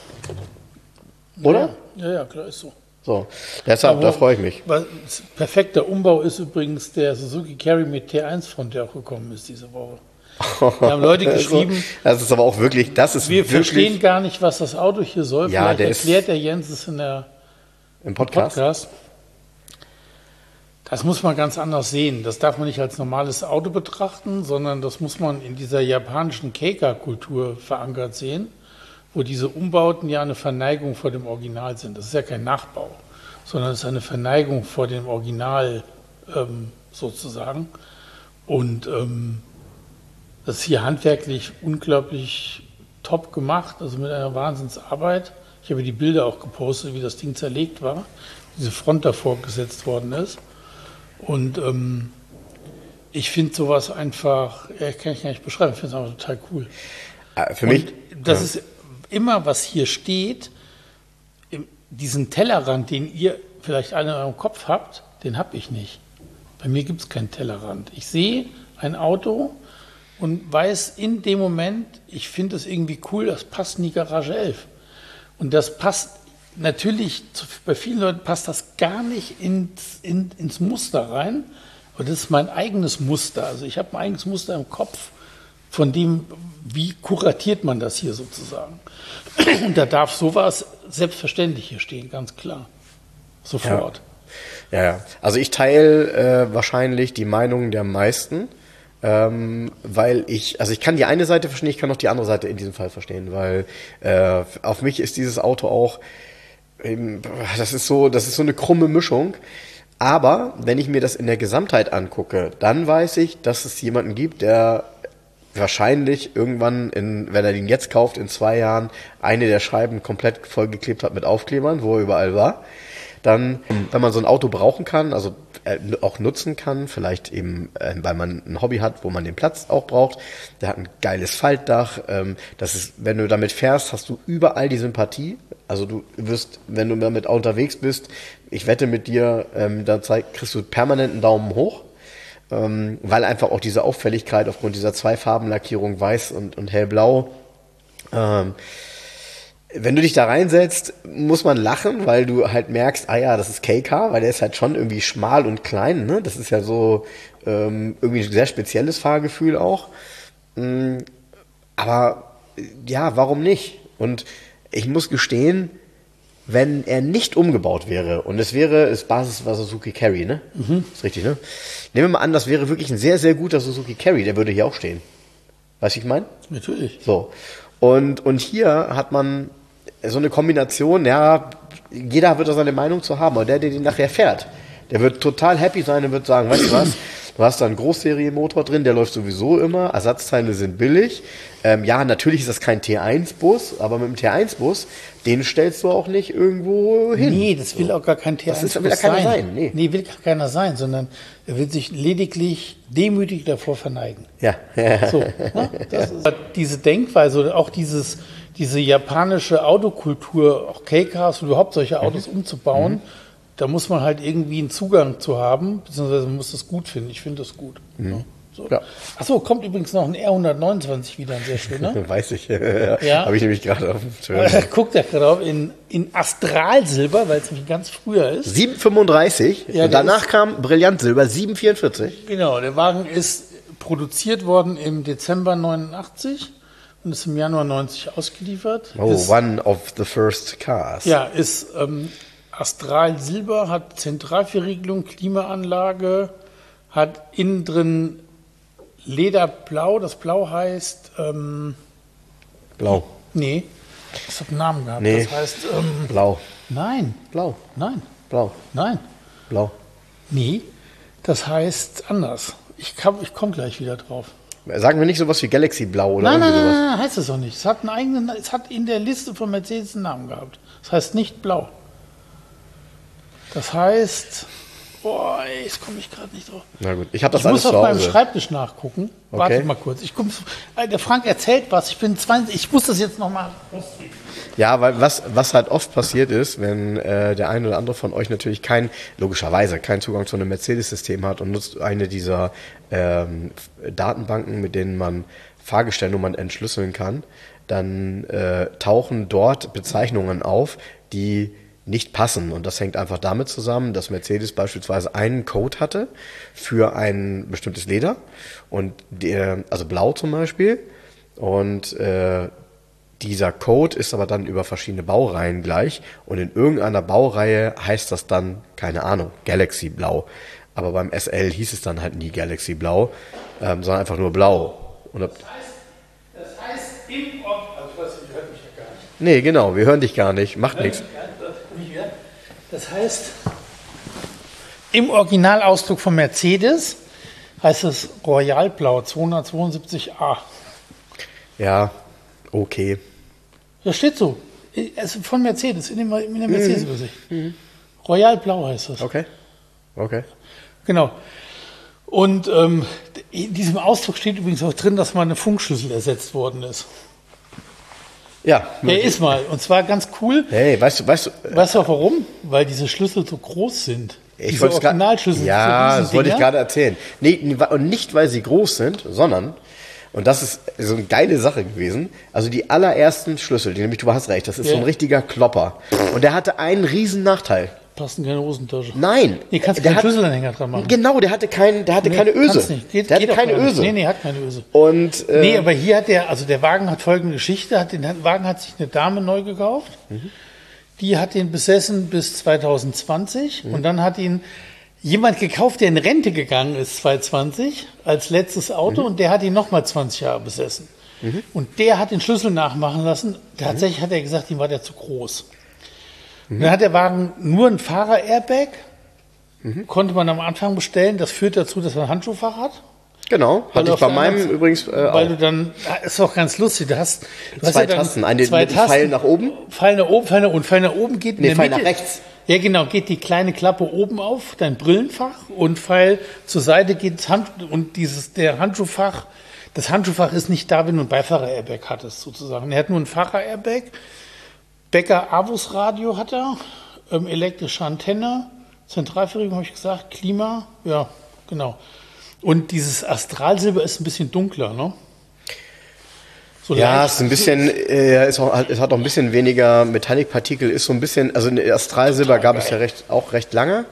Oder? Ja, klar, ist so. So, deshalb, da freue ich mich. Perfekter Umbau ist übrigens der Suzuki Carry mit T1-Front, der auch gekommen ist diese Woche. Da haben Leute geschrieben... Das ist aber auch wirklich... Wir verstehen gar nicht, was das Auto hier soll. Ja, vielleicht erklärt der Jens es im Podcast. Das muss man ganz anders sehen. Das darf man nicht als normales Auto betrachten, sondern das muss man in dieser japanischen Keika-Kultur verankert sehen, wo diese Umbauten ja eine Verneigung vor dem Original sind. Das ist ja kein Nachbau, sondern es ist eine Verneigung vor dem Original sozusagen. Und das ist hier handwerklich unglaublich top gemacht, also mit einer Wahnsinnsarbeit. Ich habe die Bilder auch gepostet, wie das Ding zerlegt war, wie diese Front davor gesetzt worden ist. Und ich finde sowas einfach, kann ich gar nicht beschreiben, ich finde es einfach total cool. Für mich... Das ist immer, was hier steht, diesen Tellerrand, den ihr vielleicht alle in eurem Kopf habt, den habe ich nicht. Bei mir gibt es keinen Tellerrand. Ich sehe ein Auto und weiß in dem Moment, ich finde es irgendwie cool, das passt in die Garage 11. Und das passt natürlich, bei vielen Leuten passt das gar nicht ins Muster rein, Und das ist mein eigenes Muster. Also ich habe ein eigenes Muster im Kopf von dem, wie kuratiert man das hier sozusagen. Und da darf sowas selbstverständlich hier stehen, ganz klar. Sofort. Ja. Also ich teile wahrscheinlich die Meinung der meisten, weil ich kann die eine Seite verstehen, ich kann auch die andere Seite in diesem Fall verstehen, weil auf mich ist dieses Auto auch, das ist so eine krumme Mischung. Aber wenn ich mir das in der Gesamtheit angucke, dann weiß ich, dass es jemanden gibt, der wahrscheinlich irgendwann, wenn er den jetzt kauft, in 2 Jahren eine der Scheiben komplett vollgeklebt hat mit Aufklebern, wo er überall war. Dann, wenn man so ein Auto brauchen kann, also auch nutzen kann, vielleicht eben, weil man ein Hobby hat, wo man den Platz auch braucht. Der hat ein geiles Faltdach. Das ist, wenn du damit fährst, hast du überall die Sympathie. Also du wirst, wenn du damit unterwegs bist, ich wette mit dir, kriegst du permanent einen Daumen hoch. Weil einfach auch diese Auffälligkeit aufgrund dieser Zweifarbenlackierung, weiß und hellblau, wenn du dich da reinsetzt, muss man lachen, weil du halt merkst, das ist K-Car, weil der ist halt schon irgendwie schmal und klein, ne? Das ist ja so irgendwie ein sehr spezielles Fahrgefühl auch. Aber ja, warum nicht? Und ich muss gestehen, wenn er nicht umgebaut wäre und es Basis war Suzuki Carry, ne? Ist richtig, ne? Nehmen wir mal an, das wäre wirklich ein sehr, sehr guter Suzuki Carry, der würde hier auch stehen. Weißt du, ich meine? Natürlich. So. Und hier hat man so eine Kombination, ja, jeder wird da seine Meinung zu haben, aber der den nachher fährt, der wird total happy sein und wird sagen, weißt du was, du hast da einen Großserienmotor drin, der läuft sowieso immer, Ersatzteile sind billig. Ja, natürlich ist das kein T1-Bus, aber mit dem T1-Bus, den stellst du auch nicht irgendwo hin. Nee, das will auch gar kein T1-Bus will ja keiner sein. Nee, will gar keiner sein, sondern er will sich lediglich demütig davor verneigen. Ja. So, ne? Das ist diese Denkweise, auch diese japanische Autokultur, auch K-Cars und überhaupt solche Autos umzubauen, da muss man halt irgendwie einen Zugang zu haben, beziehungsweise man muss das gut finden. Ich finde das gut. Ne? So. Ja. Achso, kommt übrigens noch ein R129 wieder, ein sehr schöner. Weiß ich. Ja. Habe ich nämlich gerade auf dem Schirm. Guckt er gerade auf, in Astralsilber, weil es nämlich ganz früher ist. 735 und danach kam Brillantsilber 744. Genau, der Wagen ist produziert worden im Dezember 89 und ist im Januar 90 ausgeliefert. One of the first cars. Ja, ist Astralsilber, hat Zentralverriegelung, Klimaanlage, hat innen drin Lederblau, das Blau heißt Blau. Nee, das hat einen Namen gehabt. Nee. Das heißt Blau. Nein. Blau. Nein. Blau. Nein. Blau. Nee, das heißt anders. Ich komme gleich wieder drauf. Sagen wir nicht sowas wie Galaxy Blau oder irgendwie sowas? Nein, heißt es auch nicht. Es hat in der Liste von Mercedes einen Namen gehabt. Das heißt nicht Blau. Das heißt, jetzt komme ich gerade nicht drauf. Na gut, ich habe das alles zu Hause. Ich muss auf meinem Schreibtisch nachgucken. Okay. Warte mal kurz. Der Frank erzählt was. Ich bin 20. Ich muss das jetzt nochmal rauskriegen. Ja, weil was halt oft passiert ist, wenn der eine oder andere von euch natürlich logischerweise keinen Zugang zu einem Mercedes-System hat und nutzt eine dieser Datenbanken, mit denen man Fahrgestellnummern entschlüsseln kann, dann tauchen dort Bezeichnungen auf, die nicht passen. Und das hängt einfach damit zusammen, dass Mercedes beispielsweise einen Code hatte für ein bestimmtes Leder, und also blau zum Beispiel. Und dieser Code ist aber dann über verschiedene Baureihen gleich. Und in irgendeiner Baureihe heißt das dann, keine Ahnung, Galaxy Blau. Aber beim SL hieß es dann halt nie Galaxy Blau, sondern einfach nur Blau. Und das heißt im Ort, also ich weiß, ihr hört mich ja gar nicht. Nee, genau, wir hören dich gar nicht, macht nichts. Das heißt, im Originalausdruck von Mercedes heißt es Royal Blau 272a. Ja, okay. Das steht so. Also von Mercedes, in der Mercedes-Übersicht. Royal Blau heißt das. Okay. Genau. Und in diesem Ausdruck steht übrigens auch drin, dass mal eine Funkschlüssel ersetzt worden ist. Ja. Der ist mal. Und zwar ganz cool. Hey, weißt du auch warum? Weil diese Schlüssel so groß sind. Diese Originalschlüssel. Ja, das wollte ich gerade erzählen. Nee, und nicht, weil sie groß sind, sondern, und das ist so eine geile Sache gewesen, also die allerersten Schlüssel, nämlich du hast recht, das ist so ein richtiger Klopper. Und der hatte einen riesen Nachteil. passt in keine Hosentasche. Nein. Nee, kannst du keinen Schlüsselanhänger dran machen. Genau, der hatte keine Öse. Kannst nicht. Der hatte keine Öse. Nee, hat keine Öse. Und, nee, aber hier hat der Wagen hat folgende Geschichte. Den Wagen hat sich eine Dame neu gekauft. Die hat den besessen bis 2020. Und dann hat ihn jemand gekauft, der in Rente gegangen ist 2020 als letztes Auto. Und der hat ihn nochmal 20 Jahre besessen. Und der hat den Schlüssel nachmachen lassen. Tatsächlich hat er gesagt, ihm war der zu groß. Dann hat der Wagen nur ein Fahrer-Airbag. Konnte man am Anfang bestellen. Das führt dazu, dass man ein Handschuhfach hat. Genau, hatte ich bei meinem übrigens weil du dann, ist auch ganz lustig, du hast zwei Tasten, einen Pfeil nach oben. Pfeil nach oben, Pfeil nach unten. Pfeil nach oben geht in der Pfeil Mitte. Nach rechts. Ja, genau, geht die kleine Klappe oben auf, dein Brillenfach, und Pfeil zur Seite geht das Handschuhfach. Das Handschuhfach ist nicht da, wenn du ein Beifahrer-Airbag hattest, sozusagen. Er hat nur ein Fahrer-Airbag. Becker Avus-Radio hat er, elektrische Antenne, Zentralverriegelung, habe ich gesagt, Klima, ja, genau. Und dieses Astralsilber ist ein bisschen dunkler, ne? So ja, ist ein bisschen, es hat auch ein bisschen weniger Metallic-Partikel, ist so ein bisschen, also Astralsilber gab es ja auch recht lange.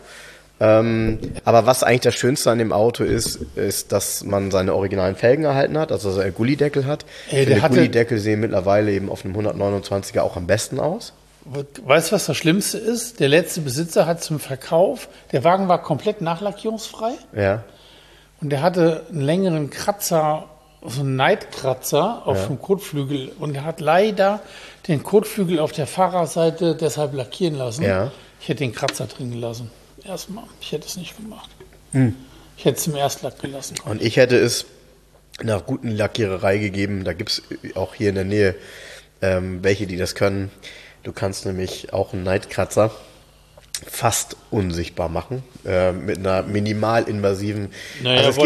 Aber was eigentlich das Schönste an dem Auto ist, dass man seine originalen Felgen erhalten hat, also dass er einen Gullideckel hat. Die Gullideckel sehen mittlerweile eben auf einem 129er auch am besten aus. Weißt du, was das Schlimmste ist? Der letzte Besitzer hat zum Verkauf, der Wagen war komplett nachlackierungsfrei. Ja. Und der hatte einen längeren Kratzer, so einen Neidkratzer auf dem Kotflügel. Und er hat leider den Kotflügel auf der Fahrerseite deshalb lackieren lassen. Ja. Ich hätte den Kratzer drin gelassen. Erstmal. Ich hätte es nicht gemacht. Ich hätte es im Erstlack gelassen. Und ich hätte es einer guten Lackiererei gegeben. Da gibt es auch hier in der Nähe welche, die das können. Du kannst nämlich auch einen Neidkratzer fast unsichtbar machen, mit einer minimal invasiven. Naja, also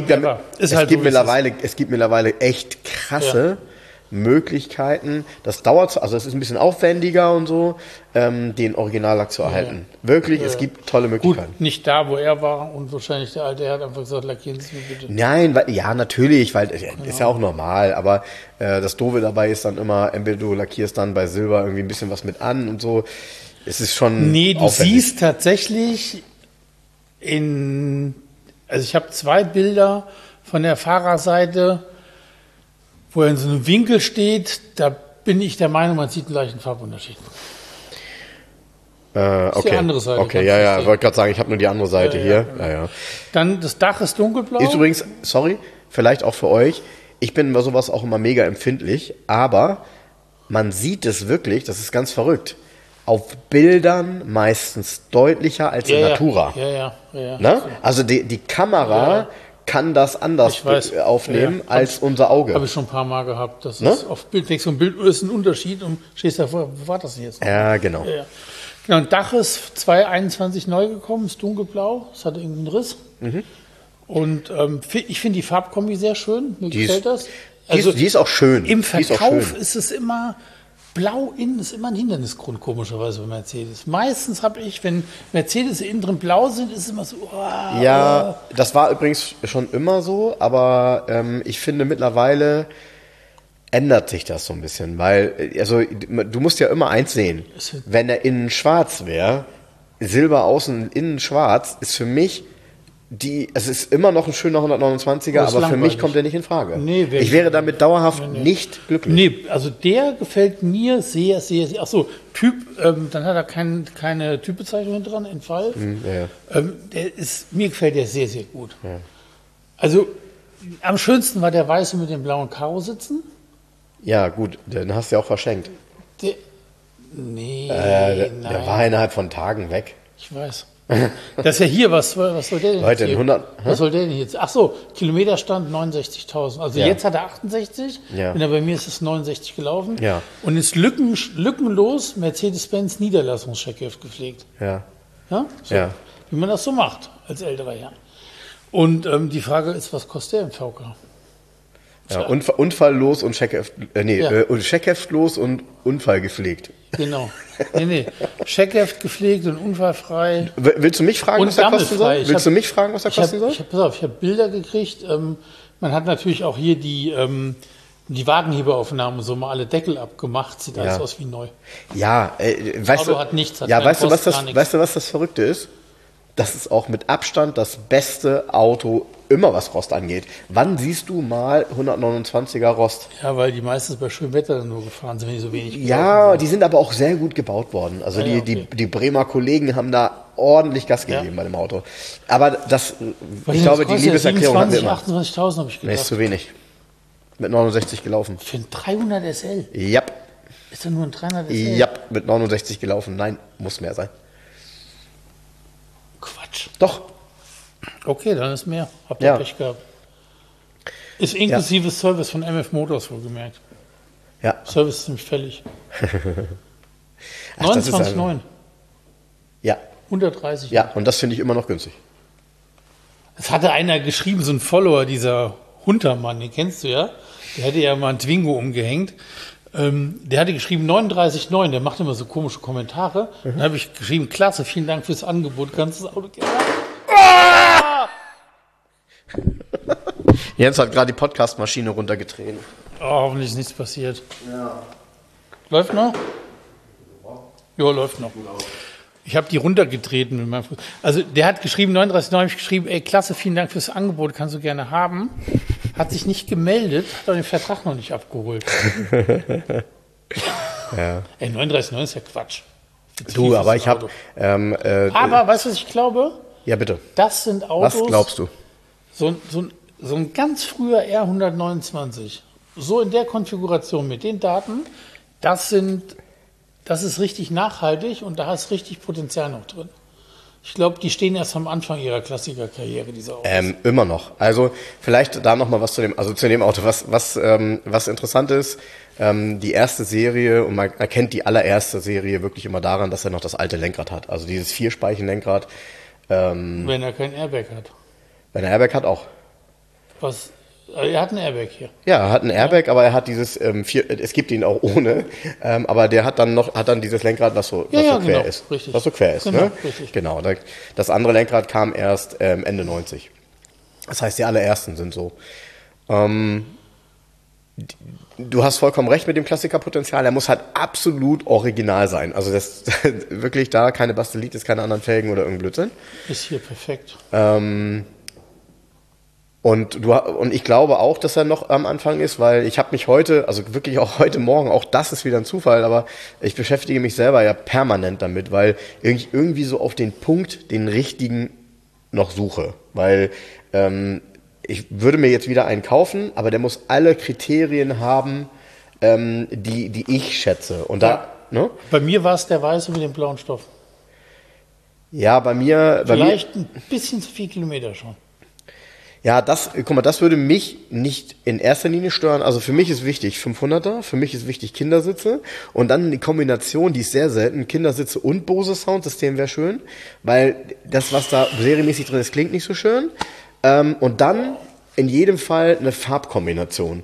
es gibt mittlerweile echt krasse Möglichkeiten. Das dauert, also es ist ein bisschen aufwendiger und so, den Originallack zu erhalten. Wirklich, es gibt tolle Möglichkeiten. Gut, nicht da, wo er war, und wahrscheinlich der Alte, er hat einfach gesagt, lackieren Sie mir bitte. Nein, natürlich, weil ist ja auch normal, aber das Doofe dabei ist dann immer, entweder du lackierst dann bei Silber irgendwie ein bisschen was mit an und so. Es ist schon du aufwendig. Siehst tatsächlich also ich habe 2 Bilder von der Fahrerseite, wo er in so einem Winkel steht, da bin ich der Meinung, man sieht einen leichten Farbunterschied. Okay. Die andere Seite. Okay, ja, ich wollte gerade sagen, ich habe nur die andere Seite hier. Ja. Dann, das Dach ist dunkelblau. Ist übrigens, sorry, vielleicht auch für euch, ich bin bei sowas auch immer mega empfindlich, aber man sieht es wirklich, das ist ganz verrückt, auf Bildern meistens deutlicher als in Natura. Ja. Ne? Also die Kamera kann das anders aufnehmen als unser Auge. Habe ich schon ein paar Mal gehabt. Das ist auf Bild, so ein Bild ist ein Unterschied und stehst davor, wo war das denn jetzt? Ja, genau. Genau, ein Dach ist 2021 neu gekommen, ist dunkelblau, es hatte irgendwie einen Riss. Und ich finde die Farbkombi sehr schön, mir gefällt das. Also, die ist auch schön. Im Verkauf ist es immer, blau innen ist immer ein Hindernisgrund, komischerweise bei Mercedes. Meistens habe ich, wenn Mercedes innen drin blau sind, ist es immer so, ja, das war übrigens schon immer so, aber ich finde mittlerweile ändert sich das so ein bisschen, weil, also du musst ja immer eins sehen, wenn er innen schwarz wäre, Silber außen, innen schwarz, ist für mich es ist immer noch ein schöner 129er, aber für mich kommt er nicht in Frage. Nee, ich wäre damit dauerhaft nicht glücklich. Nee, also der gefällt mir sehr, sehr, sehr. Achso, Typ, dann hat er keine Typbezeichnung dran, Entfall. Mir gefällt der sehr, sehr gut. Ja. Also am schönsten war der weiße mit dem blauen Karo sitzen. Ja, gut, den hast du ja auch verschenkt. Der war innerhalb von Tagen weg. Ich weiß. Das ist ja hier, was soll der denn Leute, jetzt? Was soll der denn jetzt? Ach so, Kilometerstand 69.000. Also jetzt hat er 68, bei mir ist es 69 gelaufen. Ja. Und ist lückenlos Mercedes-Benz Niederlassungscheckheft gepflegt. Ja. Wie man das so macht als älterer Herr. Und die Frage ist, was kostet der im VK? Ja, unfalllos und checkheftlos und Unfall gepflegt. Genau. Nee. Checkheft gepflegt und unfallfrei. Willst du mich fragen, was er kosten soll? Ich habe Bilder gekriegt. Man hat natürlich auch hier die Die Wagenheberaufnahmen, so mal alle Deckel abgemacht, sieht alles aus wie neu. Ja, Das Auto hat nichts, hat weißt du, Rost, gar nichts. weißt du, was das Verrückte ist? Das ist auch mit Abstand das beste Auto immer, was Rost angeht. Wann siehst du mal 129er Rost? Ja, weil die meistens bei schönem Wetter dann nur gefahren sind, wenn die so wenig Ja, sind. die sind aber auch sehr gut gebaut worden. Also die Bremer Kollegen haben da ordentlich Gas gegeben bei dem Auto. Aber ich glaube, die Liebeserklärung hatten wir immer. 28.000 habe ich Nee, gedacht. ist zu wenig. Mit 69 gelaufen. Für ein 300 SL? Ja. Ist da nur ein 300 SL? Ja, mit 69 gelaufen. Nein, muss mehr sein. Quatsch. Doch. Okay, dann ist mehr. Habt ihr Pech gehabt. Ist inklusive Service von MF Motors wohlgemerkt. Ja. Service ist nämlich fällig. Ach, das ist 29,9. Ja. 130. Ja, und das finde ich immer noch günstig. Es hatte einer geschrieben, so ein Follower, dieser Huntermann, den kennst du ja. Der hatte ja mal ein Twingo umgehängt. Der hatte geschrieben 39,9, der macht immer so komische Kommentare. Dann habe ich geschrieben, klasse, vielen Dank fürs Angebot, kannst du das Auto gerne haben? Jens hat gerade die Podcast-Maschine runtergetreten. Oh, hoffentlich ist nichts passiert. Ja. Läuft noch? Ja, läuft noch. Ich habe die runtergetreten mit meinem Fuß. Also der hat geschrieben, 39,9 habe ich geschrieben, ey, klasse, vielen Dank fürs Angebot, kannst du gerne haben. Hat sich nicht gemeldet, hat auch den Vertrag noch nicht abgeholt. Ja. Ey, 39,9 ist ja Quatsch. Du, aber ich habe... aber, weißt du, was ich glaube? Ja, bitte. Das sind Autos... Was glaubst du? So ein ganz früher R129, so in der Konfiguration mit den Daten, das ist richtig nachhaltig und da ist richtig Potenzial noch drin. Ich glaube, die stehen erst am Anfang ihrer Klassikerkarriere, diese Autos. Immer noch. Also vielleicht da noch mal was zu dem Auto. Was interessant ist, die erste Serie, und man erkennt die allererste Serie wirklich immer daran, dass er noch das alte Lenkrad hat. Also dieses Vierspeichen-Lenkrad. Wenn er kein Airbag hat. Wenn er Airbag hat, auch. Er hat ein Airbag hier. Ja, er hat ein Airbag, aber er hat dieses es gibt ihn auch ohne, aber der hat dann dieses Lenkrad, was so quer ist. Richtig. Was so quer ist, genau, ne? Richtig. Genau. Das andere Lenkrad kam erst Ende 90. Das heißt, die allerersten sind so. Du hast vollkommen recht mit dem Klassikerpotenzial. Er muss halt absolut original sein. Also das wirklich da keine Bastelitis, keine anderen Felgen oder irgendein Blödsinn. Ist hier perfekt. Und ich glaube auch, dass er noch am Anfang ist, weil ich habe mich heute, also wirklich auch heute Morgen, auch das ist wieder ein Zufall, aber ich beschäftige mich selber ja permanent damit, weil ich irgendwie so auf den Punkt, den richtigen noch suche. Weil ich würde mir jetzt wieder einen kaufen, aber der muss alle Kriterien haben, die ich schätze. Und ne? Bei mir war es der weiße mit dem blauen Stoff. Ja, bei mir... Vielleicht ein bisschen zu viel Kilometer schon. Ja, das würde mich nicht in erster Linie stören. Also für mich ist wichtig 500er, für mich ist wichtig Kindersitze und dann die Kombination, die ist sehr selten, Kindersitze und Bose Soundsystem wäre schön, weil das, was da serienmäßig drin ist, klingt nicht so schön. Und dann in jedem Fall eine Farbkombination.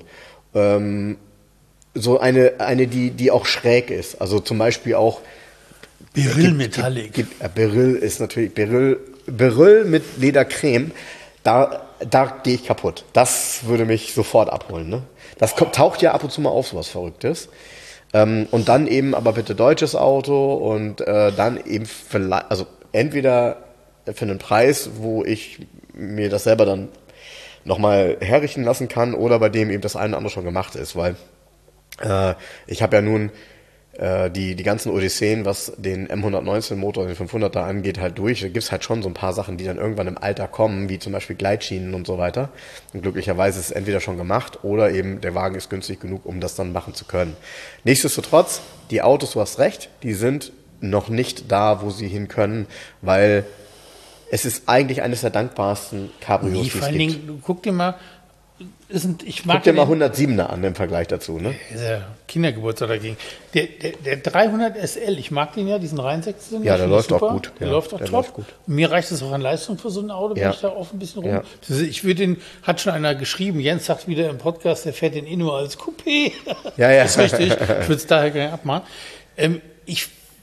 So eine, die auch schräg ist. Also zum Beispiel auch Beryl Metallic. Beryl ist natürlich Beryl mit Ledercreme. Da gehe ich kaputt. Das würde mich sofort abholen. Ne? Das taucht ja ab und zu mal auf, sowas Verrücktes. Und dann eben aber bitte deutsches Auto und dann eben vielleicht, also entweder für einen Preis, wo ich mir das selber dann nochmal herrichten lassen kann oder bei dem eben das eine oder andere schon gemacht ist, weil ich habe ja nun die ganzen Odysseen, was den M119 Motor, den 500er angeht, halt durch. Da gibt's halt schon so ein paar Sachen, die dann irgendwann im Alter kommen, wie zum Beispiel Gleitschienen und so weiter. Und glücklicherweise ist es entweder schon gemacht oder eben der Wagen ist günstig genug, um das dann machen zu können. Nichtsdestotrotz, die Autos, du hast recht, die sind noch nicht da, wo sie hin können, weil es ist eigentlich eines der dankbarsten Cabrios, die es gibt. Vor allen Dingen, guck dir mal, guck dir mal 107er an im Vergleich dazu, ne? Der Kindergeburtstag dagegen. Der 300 SL, ich mag den ja, diesen Reihensächszylinder. Ja, der läuft auch gut. Der läuft auch top. Läuft gut. Mir reicht es auch an Leistung für so ein Auto, wenn ich da oft ein bisschen rum. Ja. Ich würde den, hat schon einer geschrieben, Jens sagt wieder im Podcast, der fährt den nur als Coupé. Ja. Das ist richtig. Ich würde es daher gerne abmachen.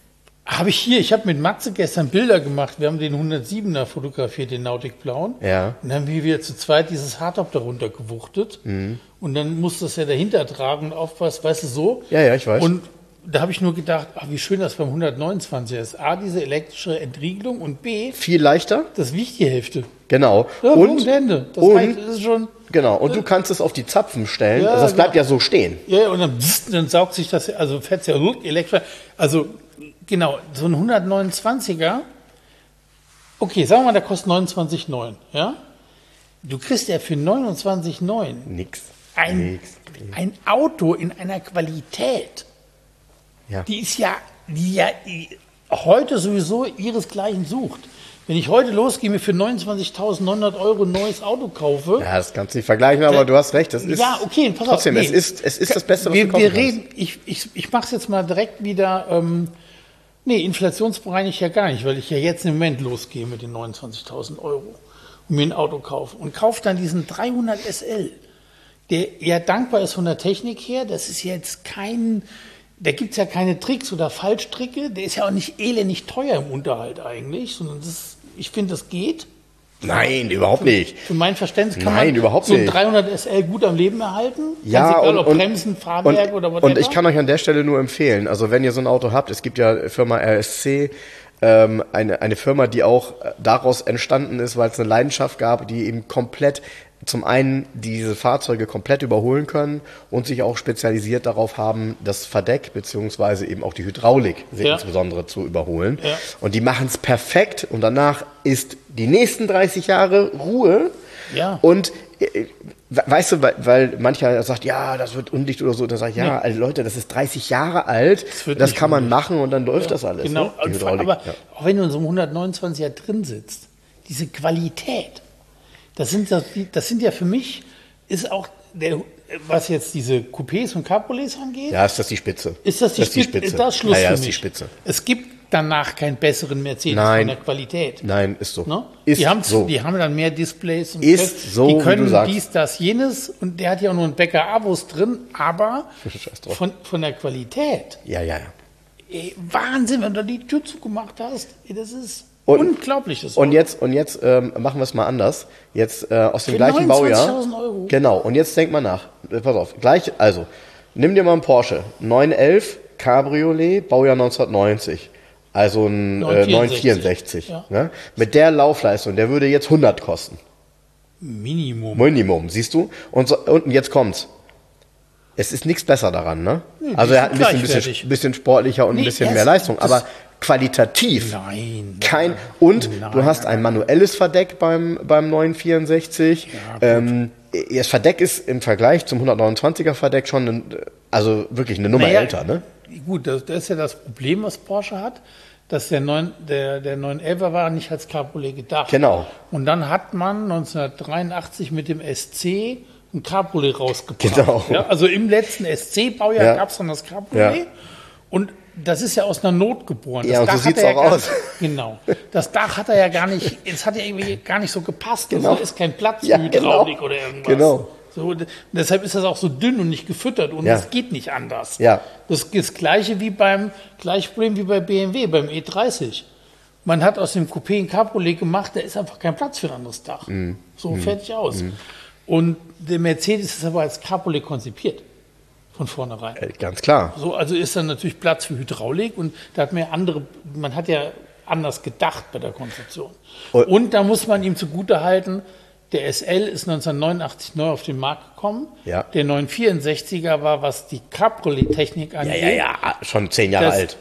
Habe ich hier, ich habe mit Matze gestern Bilder gemacht. Wir haben den 107er fotografiert, den Nautic Blauen. Ja. Und dann haben wir wieder zu zweit dieses Hardtop darunter gewuchtet. Und dann musst du es ja dahinter tragen und aufpassen, weißt du, so. Ja, ich weiß. Und da habe ich nur gedacht, ach, wie schön das beim 129er ist. A, diese elektrische Entriegelung und B, Viel leichter. das wiegt die Hälfte. Genau. Ja, und Ende. Das und- heißt, das ist schon... Genau. Und du kannst es auf die Zapfen stellen. Ja, also das bleibt genau. ja so stehen. Ja, und dann saugt sich das, also fährt ja elektrisch. Also, genau, so ein 129er, okay, sagen wir mal, der kostet 29,9, ja? Du kriegst ja für 29,9 Nix. ein Auto in einer Qualität, Ja. die heute sowieso ihresgleichen sucht. Wenn ich heute losgehe, mir für 29.900 € ein neues Auto kaufe, Ja, das kannst du nicht vergleichen, aber du hast recht. Das ist ja, okay, pass trotzdem, auf. es ist das Beste, was wir, du kaufen wir kannst. reden, ich mache es jetzt mal direkt wieder, inflationsbereinigt ja gar nicht, weil ich ja jetzt im Moment losgehe mit den 29.000 € und mir ein Auto kaufe und kaufe dann diesen 300 SL, der ja dankbar ist von der Technik her, das ist jetzt da gibt es ja keine Tricks oder Fallstricke, der ist ja auch nicht elendig teuer im Unterhalt eigentlich, sondern ich finde, das geht. Nein, überhaupt nicht. Für mein Verständnis kann Nein, man überhaupt so ein nicht. 300 SL gut am Leben erhalten. Ja, Ganz egal, ob und- Bremsen, Fahrwerk oder whatever. Und ich kann euch an der Stelle nur empfehlen, also wenn ihr so ein Auto habt, es gibt ja Firma RSC, eine Firma, die auch daraus entstanden ist, weil es eine Leidenschaft gab, die eben komplett zum einen diese Fahrzeuge komplett überholen können und sich auch spezialisiert darauf haben, das Verdeck beziehungsweise eben auch die Hydraulik Ja. insbesondere zu überholen. Ja. Und die machen es perfekt und danach ist die nächsten 30 Jahre Ruhe. Ja. Und weißt du, weil mancher sagt, ja, das wird undicht oder so, da sage ich, ja, also Leute, das ist 30 Jahre alt, wird das nicht kann man machen und dann läuft das alles. Genau, Ne? Die und Hydraulik, aber ja. auch wenn du in so einem 129er drin sitzt, diese Qualität, das sind ja für mich, ist auch was jetzt diese Coupés und Cabriolets angeht, Ja, ist das die Spitze? ist das die Spitze? Ist das Schluss ja, für ist mich? die Spitze. Es gibt danach keinen besseren Mercedes Nein. von der Qualität. Nein, ist so. Ne? Ist die so. haben dann mehr Displays und Ist so, die wie können du sagst. dies, das, jenes und der hat ja auch nur einen Bäcker Abos drin, aber Scheiß drauf. von der Qualität, Ja. Wahnsinn, wenn du die Tür zugemacht hast, das ist Und- unglaublich. Das Und Auto. jetzt machen wir es mal anders. Jetzt aus dem Für gleichen Baujahr. 29.000 €. Genau. Und jetzt denk mal nach. Pass auf. Also, nimm dir mal einen Porsche 911 Cabriolet, Baujahr 1990. Also ein 964. Ja. Ne? Mit der Laufleistung, der würde jetzt 100 kosten. Minimum. Minimum, siehst du? Und jetzt kommt's. Es ist nichts besser daran, ne? Nee, Also die er hat sind ein gleichwertig. bisschen sportlicher und ein Nee, bisschen mehr erst- Leistung, das- aber qualitativ Nein. und Nein, du hast ein manuelles Verdeck beim 964. Das Verdeck ist im Vergleich zum 129er Verdeck schon also wirklich eine Nummer Naja, älter, ne? Gut, das ist ja das Problem, was Porsche hat, dass der 911er war nicht als Cabriolet gedacht. Genau. Und dann hat man 1983 mit dem SC ein Cabriolet rausgebracht. Genau. Ja, also im letzten SC-Baujahr Ja. gab es dann das Cabriolet. Ja. Und das ist ja aus einer Not geboren. Ja, und so Dach hat sieht's er auch gar aus. Genau. Das Dach hat er ja gar nicht, es hat ja irgendwie gar nicht so gepasst. Genau. Da ist kein Platz Ja, für Hydraulik genau. oder irgendwas. Genau. So, deshalb ist das auch so dünn und nicht gefüttert und Ja. es geht nicht anders. Ja. Das ist das gleiche Problem wie bei BMW, beim E30. Man hat aus dem Coupé ein Cabriolet gemacht, da ist einfach kein Platz für ein anderes Dach. So, fertig aus. Und der Mercedes ist aber als Cabriolet konzipiert. Von vornherein. Ganz klar. So, also ist dann natürlich Platz für Hydraulik und da hat man hat ja anders gedacht bei der Konstruktion. Und da muss man ihm zugute halten, der SL ist 1989 neu auf den Markt gekommen. Ja. Der 964er war, was die Cabriolet-Technik angeht. Ja, schon 10 Jahre Das- alt.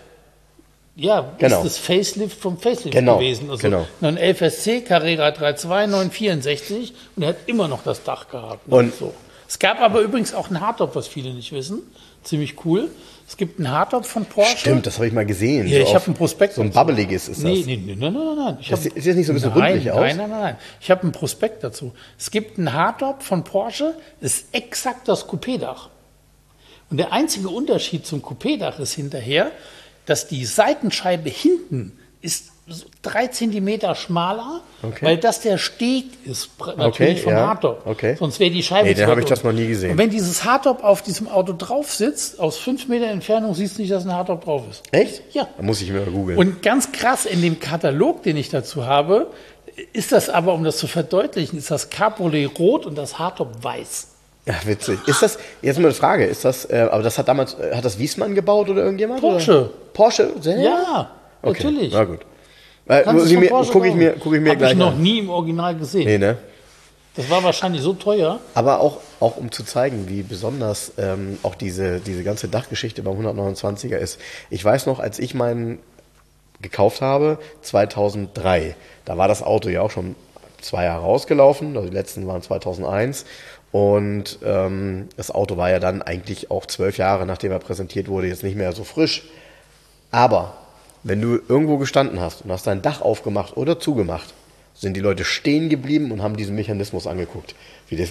Ja, Genau. ist das Facelift vom Facelift Genau, gewesen. Also genau. 911 SC, Carrera 3.2, 964 und er hat immer noch das Dach gehabt. Und- so. Es gab aber übrigens auch einen Hardtop, was viele nicht wissen. Ziemlich cool. Es gibt einen Hardtop von Porsche. Stimmt, das habe ich mal gesehen. Ja, so ich auf- habe einen Prospekt. So ein dazu. bubbeliges ist das. Nein. Das sieht jetzt nicht so ein bisschen rundlich aus? Nein. Ich habe einen Prospekt dazu. Es gibt einen Hardtop von Porsche, das ist exakt das Coupé-Dach. Und der einzige Unterschied zum Coupé-Dach ist hinterher, dass die Seitenscheibe hinten ist so 3 Zentimeter schmaler, Okay. weil das der Steg ist, natürlich vom Hardtop. Okay. Sonst wäre die Scheibe Nee, den zu habe ich weit das unten. noch nie gesehen. Und wenn dieses Hardtop auf diesem Auto drauf sitzt, aus 5 Meter Entfernung siehst du nicht, dass ein Hardtop drauf ist. Echt? Ja. Da muss ich mir mal googeln. Und ganz krass, in dem Katalog, den ich dazu habe, ist das aber, um das zu verdeutlichen, ist das Cabriolet rot und das Hardtop weiß. Ja, witzig. Ist das, jetzt mal eine Frage, ist das, aber das hat damals, hat das Wiesmann gebaut oder irgendjemand? Porsche. Oder? Porsche selber? Ja, Okay, natürlich. na gut. Kannst du von Porsche Gucke ich mir Hab gleich ich noch an. nie im Original gesehen. Nee, ne? Das war wahrscheinlich so teuer. Aber auch um zu zeigen, wie besonders auch diese ganze Dachgeschichte beim 129er ist. Ich weiß noch, als ich meinen gekauft habe, 2003, da war das Auto ja auch schon 2 Jahre rausgelaufen, also die letzten waren 2001 und das Auto war ja dann eigentlich auch 12 Jahre, nachdem er präsentiert wurde, jetzt nicht mehr so frisch. Aber wenn du irgendwo gestanden hast und hast dein Dach aufgemacht oder zugemacht, sind die Leute stehen geblieben und haben diesen Mechanismus angeguckt, wie die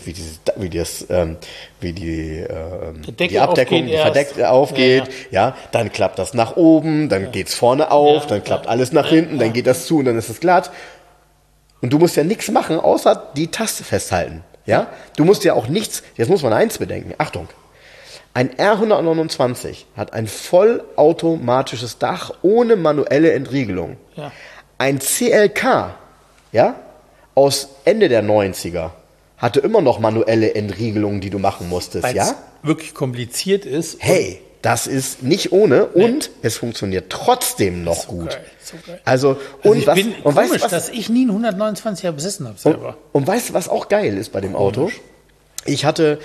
Deckel Abdeckung aufgeht erst. verdeckt aufgeht, ja, dann klappt das nach oben, dann geht's vorne auf, dann klappt alles nach hinten, dann geht das zu und dann ist es glatt. Und du musst ja nichts machen, außer die Taste festhalten, ja. Du musst ja auch nichts, jetzt muss man eins bedenken, Achtung, ein R129 hat ein vollautomatisches Dach ohne manuelle Entriegelung. Ja. Ein CLK, ja, aus Ende der 90er hatte immer noch manuelle Entriegelungen, die du machen musstest, Weil es ja? wirklich kompliziert ist. Hey, das ist nicht ohne und es funktioniert trotzdem noch gut. Geil, so geil. Also, Also und ich was, bin und weißt komisch, du was, dass ich nie einen 129er besessen habe selber. und weißt du, was auch geil ist bei dem Auto? Ich hatte,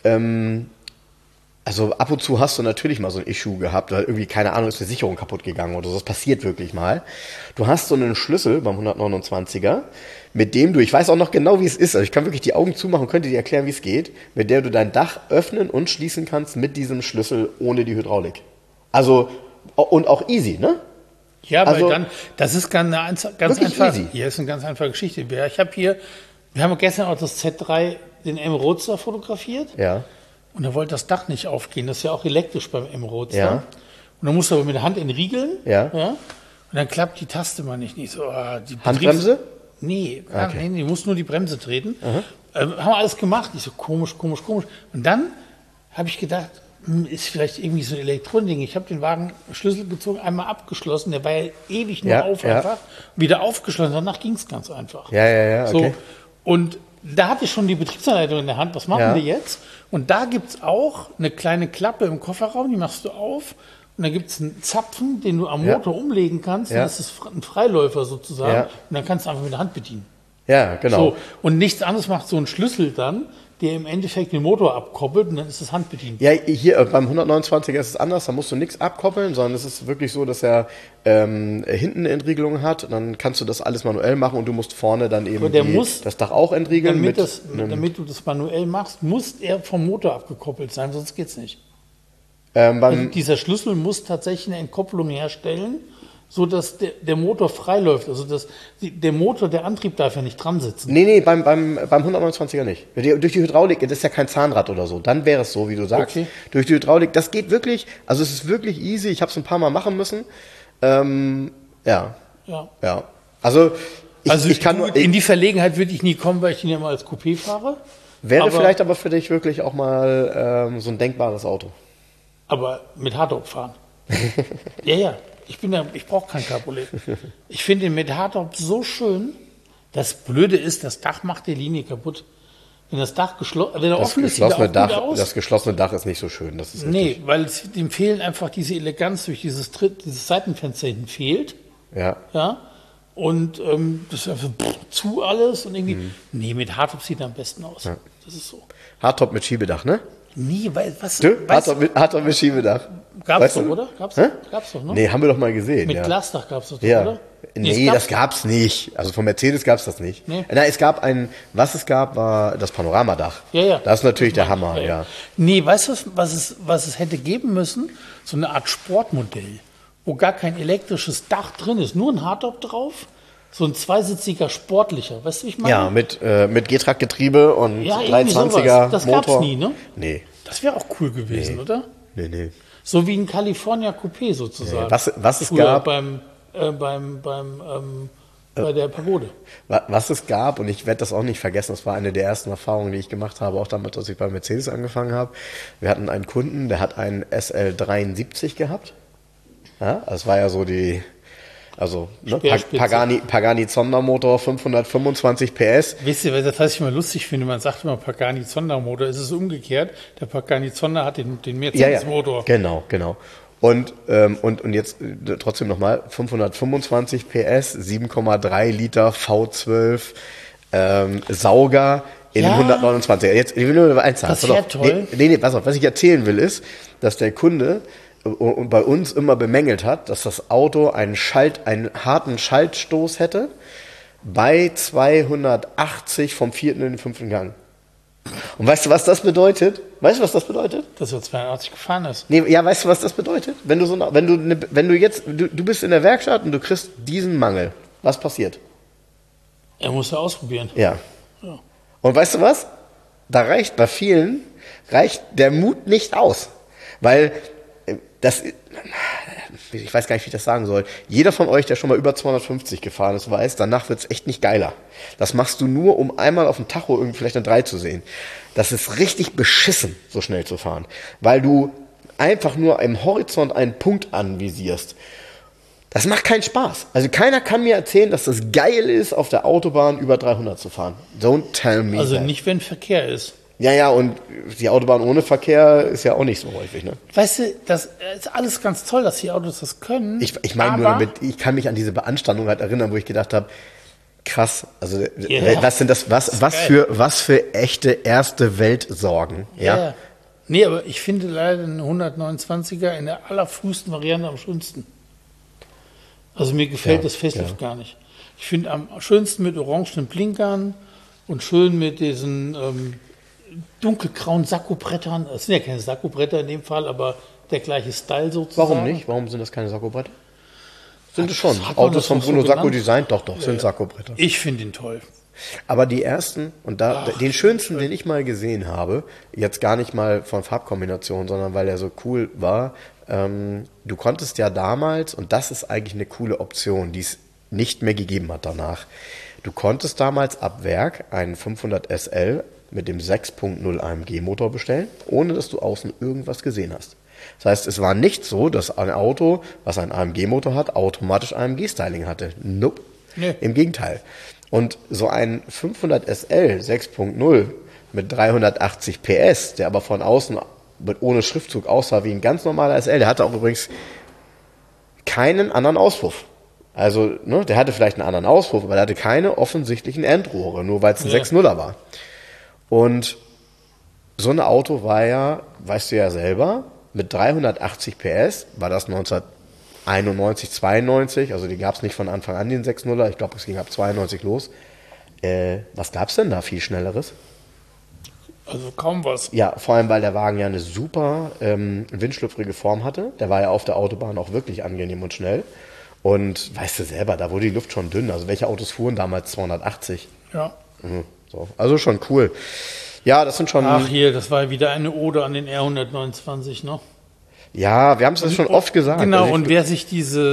also ab und zu hast du natürlich mal so ein Issue gehabt, weil irgendwie, keine Ahnung, ist die Sicherung kaputt gegangen oder so. Das passiert wirklich mal. Du hast so einen Schlüssel beim 129er, mit dem du, ich weiß auch noch genau, wie es ist, also ich kann wirklich die Augen zumachen und könnte dir erklären, wie es geht, mit der du dein Dach öffnen und schließen kannst mit diesem Schlüssel ohne die Hydraulik. Also, und auch easy, ne? Ja, Also, weil dann, das ist ganz wirklich einfach. easy. Hier ist eine ganz einfache Geschichte. Wir haben gestern auch das Z3, den M-Roadster fotografiert. Ja. Und da wollte das Dach nicht aufgehen. Das ist ja auch elektrisch beim M-Roadster. Ja. Und dann musst du aber mit der Hand entriegeln. Ja. Und dann klappt die Taste mal nicht. So, die Handbremse? Nee, Okay. nee, du musst nur die Bremse treten. Haben wir alles gemacht. Ich so, komisch. Und dann habe ich gedacht, ist vielleicht irgendwie so ein Elektronending. Ich habe den Wagen Schlüssel gezogen, einmal abgeschlossen. Der war ja ewig nur Ja, auf ja. einfach. Wieder aufgeschlossen. Danach ging es ganz einfach. Ja, okay. So, und da hatte ich schon die Betriebsanleitung in der Hand. Was machen Ja. wir jetzt? Und da gibt es auch eine kleine Klappe im Kofferraum, die machst du auf. Und da gibt es einen Zapfen, den du am Ja. Motor umlegen kannst. Ja. Das ist ein Freiläufer sozusagen. Ja. Und dann kannst du einfach mit der Hand bedienen. Ja, genau. So, und nichts anderes macht so ein Schlüssel dann, der im Endeffekt den Motor abkoppelt und dann ist es handbedient. Ja, hier beim 129er ist es anders, da musst du nichts abkoppeln, sondern es ist wirklich so, dass er hinten eine Entriegelung hat und dann kannst du das alles manuell machen und du musst vorne dann eben Aber der muss- das Dach auch entriegeln. Damit du das manuell machst, muss er vom Motor abgekoppelt sein, sonst geht's nicht. beim, Also dieser Schlüssel muss tatsächlich eine Entkopplung herstellen, so dass der Motor frei läuft. Also der Motor, der Antrieb darf ja nicht dran sitzen. nee, beim 129er nicht. Durch die Hydraulik, das ist ja kein Zahnrad oder so, dann wäre es so, wie du sagst. Okay. Durch die Hydraulik, das geht wirklich, also es ist wirklich easy, ich habe es ein paar Mal machen müssen. Ja. Also ich kann nur, in die Verlegenheit würde ich nie kommen, weil ich ihn ja mal als Coupé fahre. wäre vielleicht aber für dich wirklich auch mal so ein denkbares Auto. Aber mit Hardtop fahren. Ja. Ich brauche kein Cabriolet. Ich finde den mit Hardtop so schön. Das Blöde ist, das Dach macht die Linie kaputt. Wenn das Dach wenn er offen ist, sieht er auch gut aus. Das geschlossene Dach ist nicht so schön. Das ist Nee, weil dem fehlen einfach diese Eleganz durch dieses Seitenfenster hinten fehlt. Ja. Ja. Und das ist einfach zu alles und irgendwie. Nee, mit Hardtop sieht er am besten aus. Ja. Das ist so. Hardtop mit Schiebedach, ne? Nee, weil was. Du? Hardtop mit Schiebedach. Gab's Weißt doch, du? oder? Gab's Hä? doch, ne? Nee, haben wir doch mal gesehen. Mit ja. Glasdach gab's das doch, Ja. oder? Nee, das gab's nicht. Also von Mercedes gab's das nicht. Nee. Nein, es gab was es gab, war das Panoramadach. Ja. Das ist natürlich der Hammer, ja. Nee, weißt du, was es hätte geben müssen? So eine Art Sportmodell, wo gar kein elektrisches Dach drin ist, nur ein Hardtop drauf, so ein zweisitziger sportlicher, weißt du, wie ich meine? Ja, mit G-Track-Getriebe und Ja, irgendwie 320er sowas. Das Motor. gab's nie, ne? Nee. Das wäre auch cool gewesen, oder? Nee. So wie ein California Coupé sozusagen. Nee, was es Früher gab- beim bei der Pagode. Was es gab, und ich werde das auch nicht vergessen, das war eine der ersten Erfahrungen, die ich gemacht habe, auch damals, als ich bei Mercedes angefangen habe. Wir hatten einen Kunden, der hat einen SL73 gehabt. Ja, das war ja so Pagani Zondermotor, 525 PS. Wisst ihr, was ich immer lustig finde? Man sagt immer Pagani Zondermotor. Es ist umgekehrt. Der Pagani Zonder hat den Mercedes-Motor. Ja, genau. Und jetzt trotzdem nochmal 525 PS, 7,3 Liter V12 Sauger in 129. Jetzt ich will nur eins sagen. Das ist ja toll. Nee, pass auf. Was ich erzählen will, ist, dass der Kunde bei uns immer bemängelt hat, dass das Auto einen harten Schaltstoß hätte bei 280 vom 4. in den 5. Gang. Und weißt du, was das bedeutet? Dass er 82 gefahren ist. Nee, ja, weißt du, was das bedeutet? Wenn du bist in der Werkstatt und du kriegst diesen Mangel, was passiert? Er muss ja ausprobieren. Ja. Und weißt du was? Bei vielen reicht der Mut nicht aus. Weil ich weiß gar nicht, wie ich das sagen soll. Jeder von euch, der schon mal über 250 gefahren ist, weiß, danach wird's echt nicht geiler. Das machst du nur, um einmal auf dem Tacho irgendwie vielleicht eine 3 zu sehen. Das ist richtig beschissen, so schnell zu fahren. Weil du einfach nur im Horizont einen Punkt anvisierst. Das macht keinen Spaß. Also keiner kann mir erzählen, dass das geil ist, auf der Autobahn über 300 zu fahren. Don't tell me Also that. nicht, wenn Verkehr ist. Ja, und die Autobahn ohne Verkehr ist ja auch nicht so häufig, ne? Weißt du, das ist alles ganz toll, dass die Autos das können. Ich meine nur damit, ich kann mich an diese Beanstandung halt erinnern, wo ich gedacht habe, krass, also was für echte erste Weltsorgen, ja? Nee, aber ich finde leider einen 129er in der allerfrühesten Variante am schönsten. Also mir gefällt das Facelift gar nicht. Ich finde am schönsten mit orangenen Blinkern und schön mit diesen dunkelgrauen Sakkobrettern. Das sind ja keine Sakkobretter in dem Fall, aber der gleiche Style sozusagen. Warum nicht? Warum sind das keine Sakkobretter? Sind es schon. Autos von Bruno Sacco Design, doch, sind Sakkobretter. Ich finde ihn toll. Aber die ersten, und den schönsten, den ich mal gesehen habe, jetzt gar nicht mal von Farbkombination, sondern weil er so cool war, du konntest ja damals, und das ist eigentlich eine coole Option, die es nicht mehr gegeben hat danach, du konntest damals ab Werk einen 500 SL mit dem 6.0 AMG Motor bestellen, ohne dass du außen irgendwas gesehen hast. Das heißt, es war nicht so, dass ein Auto, was einen AMG Motor hat, automatisch AMG-Styling hatte. Nope. Nee. Im Gegenteil. Und so ein 500 SL 6.0 mit 380 PS, der aber von außen ohne Schriftzug aussah wie ein ganz normaler SL, der hatte auch übrigens keinen anderen Auspuff. Also, ne, der hatte vielleicht einen anderen Auspuff, aber der hatte keine offensichtlichen Endrohre, nur weil es ein 6.0er war. Und so ein Auto war ja, weißt du ja selber, mit 380 PS, war das 1991, 92, also die gab es nicht von Anfang an, den 6.0er, ich glaube, es ging ab 92 los. Was gab es denn da viel Schnelleres? Also kaum was. Ja, vor allem, weil der Wagen ja eine super windschlüpfrige Form hatte. Der war ja auf der Autobahn auch wirklich angenehm und schnell. Und weißt du selber, da wurde die Luft schon dünn. Also welche Autos fuhren damals 280? Ja. So. Also schon cool. Ja, das sind schon... Ach hier, das war wieder eine Ode an den R129, ne? Ja, wir haben es schon oft gesagt. Genau, also und wer sich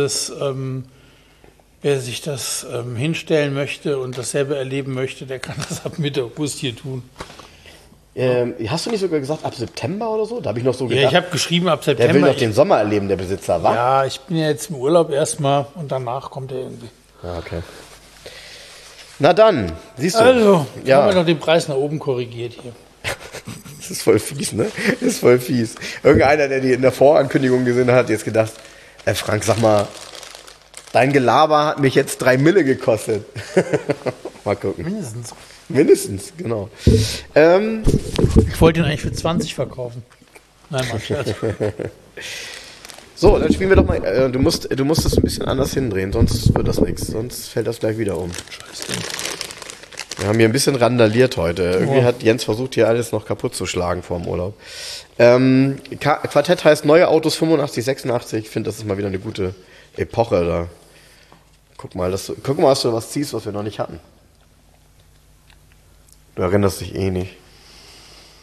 das hinstellen möchte und dasselbe erleben möchte, der kann das ab Mitte August hier tun. Hast du nicht sogar gesagt, ab September oder so? Da habe ich noch so gedacht. Ja, ich habe geschrieben, ab September. Der will noch den Sommer erleben, der Besitzer, wa? Ja, ich bin ja jetzt im Urlaub erstmal und danach kommt er irgendwie. Ja, okay. Na dann, siehst du. Also, haben wir noch den Preis nach oben korrigiert hier. Das ist voll fies, ne? Das ist voll fies. Irgendeiner, der die in der Vorankündigung gesehen hat, hat jetzt gedacht, Frank, sag mal, dein Gelaber hat mich jetzt 3 Mille gekostet. Mal gucken. Mindestens, genau. Ich wollte ihn eigentlich für 20 verkaufen. Nein, mal Scherz. So, dann spielen wir doch mal. Du musst es ein bisschen anders hindrehen, sonst wird das nichts. Sonst fällt das gleich wieder um. Scheiße. Wir haben hier ein bisschen randaliert heute. Irgendwie hat Jens versucht, hier alles noch kaputt zu schlagen vor dem Urlaub. Quartett heißt neue Autos 85, 86. Ich finde, das ist mal wieder eine gute Epoche da. Guck mal, dass du was ziehst, was wir noch nicht hatten. Du erinnerst dich eh nicht.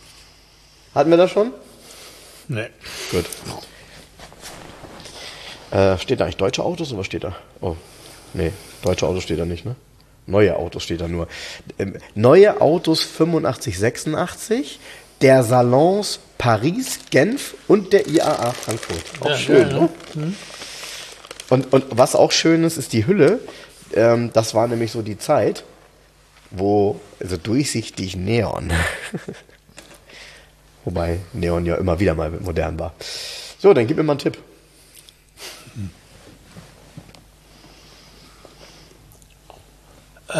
Hatten wir das schon? Nee. Gut. Steht da eigentlich deutsche Autos oder was steht da? Oh, nee, deutsche Autos steht da nicht, ne? Neue Autos steht da nur. Neue Autos 85, 86, der Salons Paris, Genf und der IAA Frankfurt. Auch schön, ne? Und was auch schön ist die Hülle. Das war nämlich so die Zeit, wo, also durchsichtig Neon. Wobei Neon ja immer wieder mal modern war. So, dann gib mir mal einen Tipp. Ich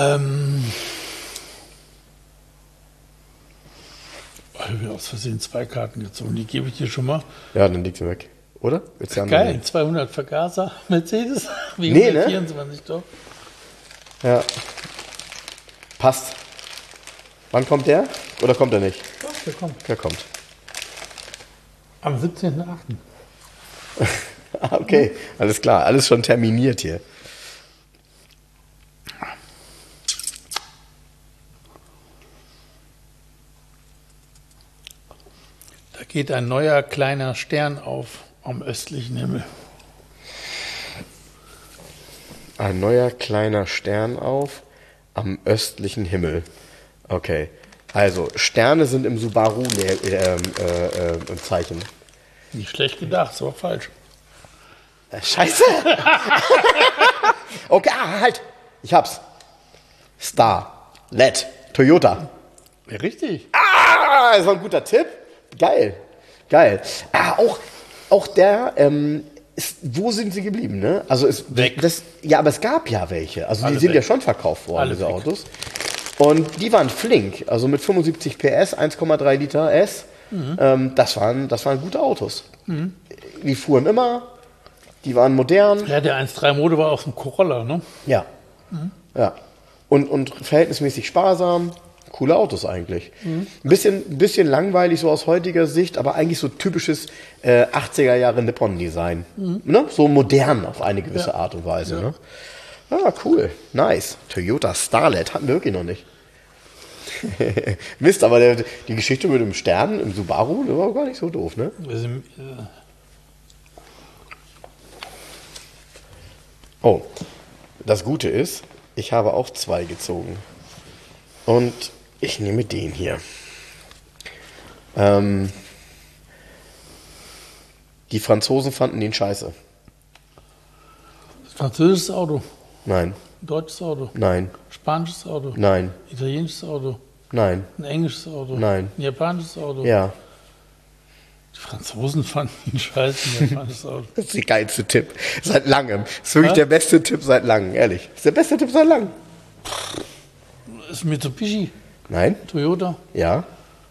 habe aus Versehen 2 Karten gezogen. Die gebe ich dir schon mal. Ja, dann liegt sie weg. Oder? Geil, 200 Vergaser Mercedes. Wegen Nee, 24 doch. Ja. Passt. Wann kommt der? Oder kommt er nicht? Doch, der kommt. Der kommt. Am 17.8. Okay, alles klar. Alles schon terminiert hier. Da geht ein neuer kleiner Stern auf am östlichen Himmel. Ein neuer kleiner Stern auf am östlichen Himmel. Okay. Also, Sterne sind im Subaru im Zeichen. Nicht schlecht gedacht, ist aber falsch. Scheiße! Okay, halt! Ich hab's. Star. LED. Toyota. Ja, richtig. Das war ein guter Tipp. Geil. Geil. Auch der, wo sind sie geblieben, ne? Also Weg. Ja, aber es gab ja welche. Also Alle die sind weg. ja schon verkauft worden, Alle diese weg. Autos. Und die waren flink. Also mit 75 PS, 1,3 Liter S. Das waren gute Autos. Die fuhren immer. Die waren modern. Ja, der 1.3 Mode war aus dem Corolla, ne? Ja. Ja. Und verhältnismäßig sparsam. Coole Autos eigentlich. Ein bisschen langweilig so aus heutiger Sicht, aber eigentlich so typisches 80er Jahre Nippon-Design. Ne? So modern auf eine gewisse Art und Weise. Ne? Ah, cool. Nice. Toyota Starlet hatten wir wirklich noch nicht. Mist, aber die Geschichte mit dem Stern im Subaru, das war gar nicht so doof, ne? Wir sind, Oh, das Gute ist, ich habe auch 2 gezogen. Und ich nehme den hier. Die Franzosen fanden den scheiße. französisches Auto, Nein, deutsches Auto, nein, spanisches Auto, nein, italienisches Auto, nein, ein englisches Auto, Nein. ein japanisches Auto. ja. Die Franzosen fanden ihn scheiße, ein japanisches Auto. Das ist der geilste Tipp seit langem. Das ist wirklich der beste Tipp seit langem, ehrlich. Das ist der beste Tipp seit langem. Das ist Mitsubishi, Nein, Toyota, ja,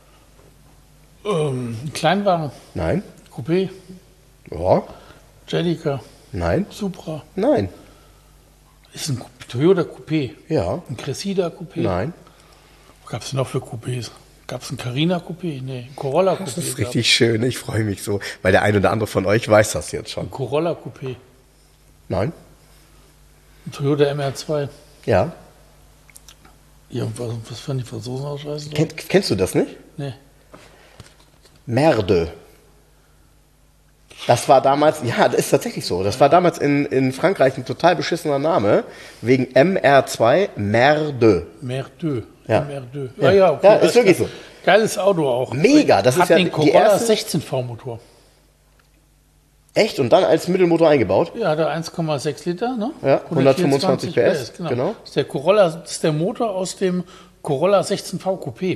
ein Kleinwagen, nein, Coupé, ja, Celica, nein, Supra. nein, Ist ein Toyota Coupé, ja, ein Cressida Coupé. nein. Was gab es noch für Coupés? Gab es ein Carina Coupé? Nee, ein Corolla Coupé. Das ist richtig schön, ich freue mich so, weil der ein oder andere von euch weiß das jetzt schon. Ein Corolla Coupé, Nein, ein Toyota MR2. ja. Ja, und was waren die Franzosen ausscheißen? Kennst du das nicht? Nee. Merde. Das war damals, ja, das ist tatsächlich so. Das war damals in Frankreich ein total beschissener Name, wegen MR2, Merde. Merdeux. Ja. Merdeux. Ja. Ja, okay. Ja, ist wirklich so. Geiles Auto auch. Mega, das Hat ist ja den die Corolla erste- 16V Motor. Echt? Und dann als Mittelmotor eingebaut? Ja, hat er 1,6 Liter, ne? Ja, 125 PS, genau. Das ist der Corolla, das ist der Motor aus dem Corolla 16V Coupé.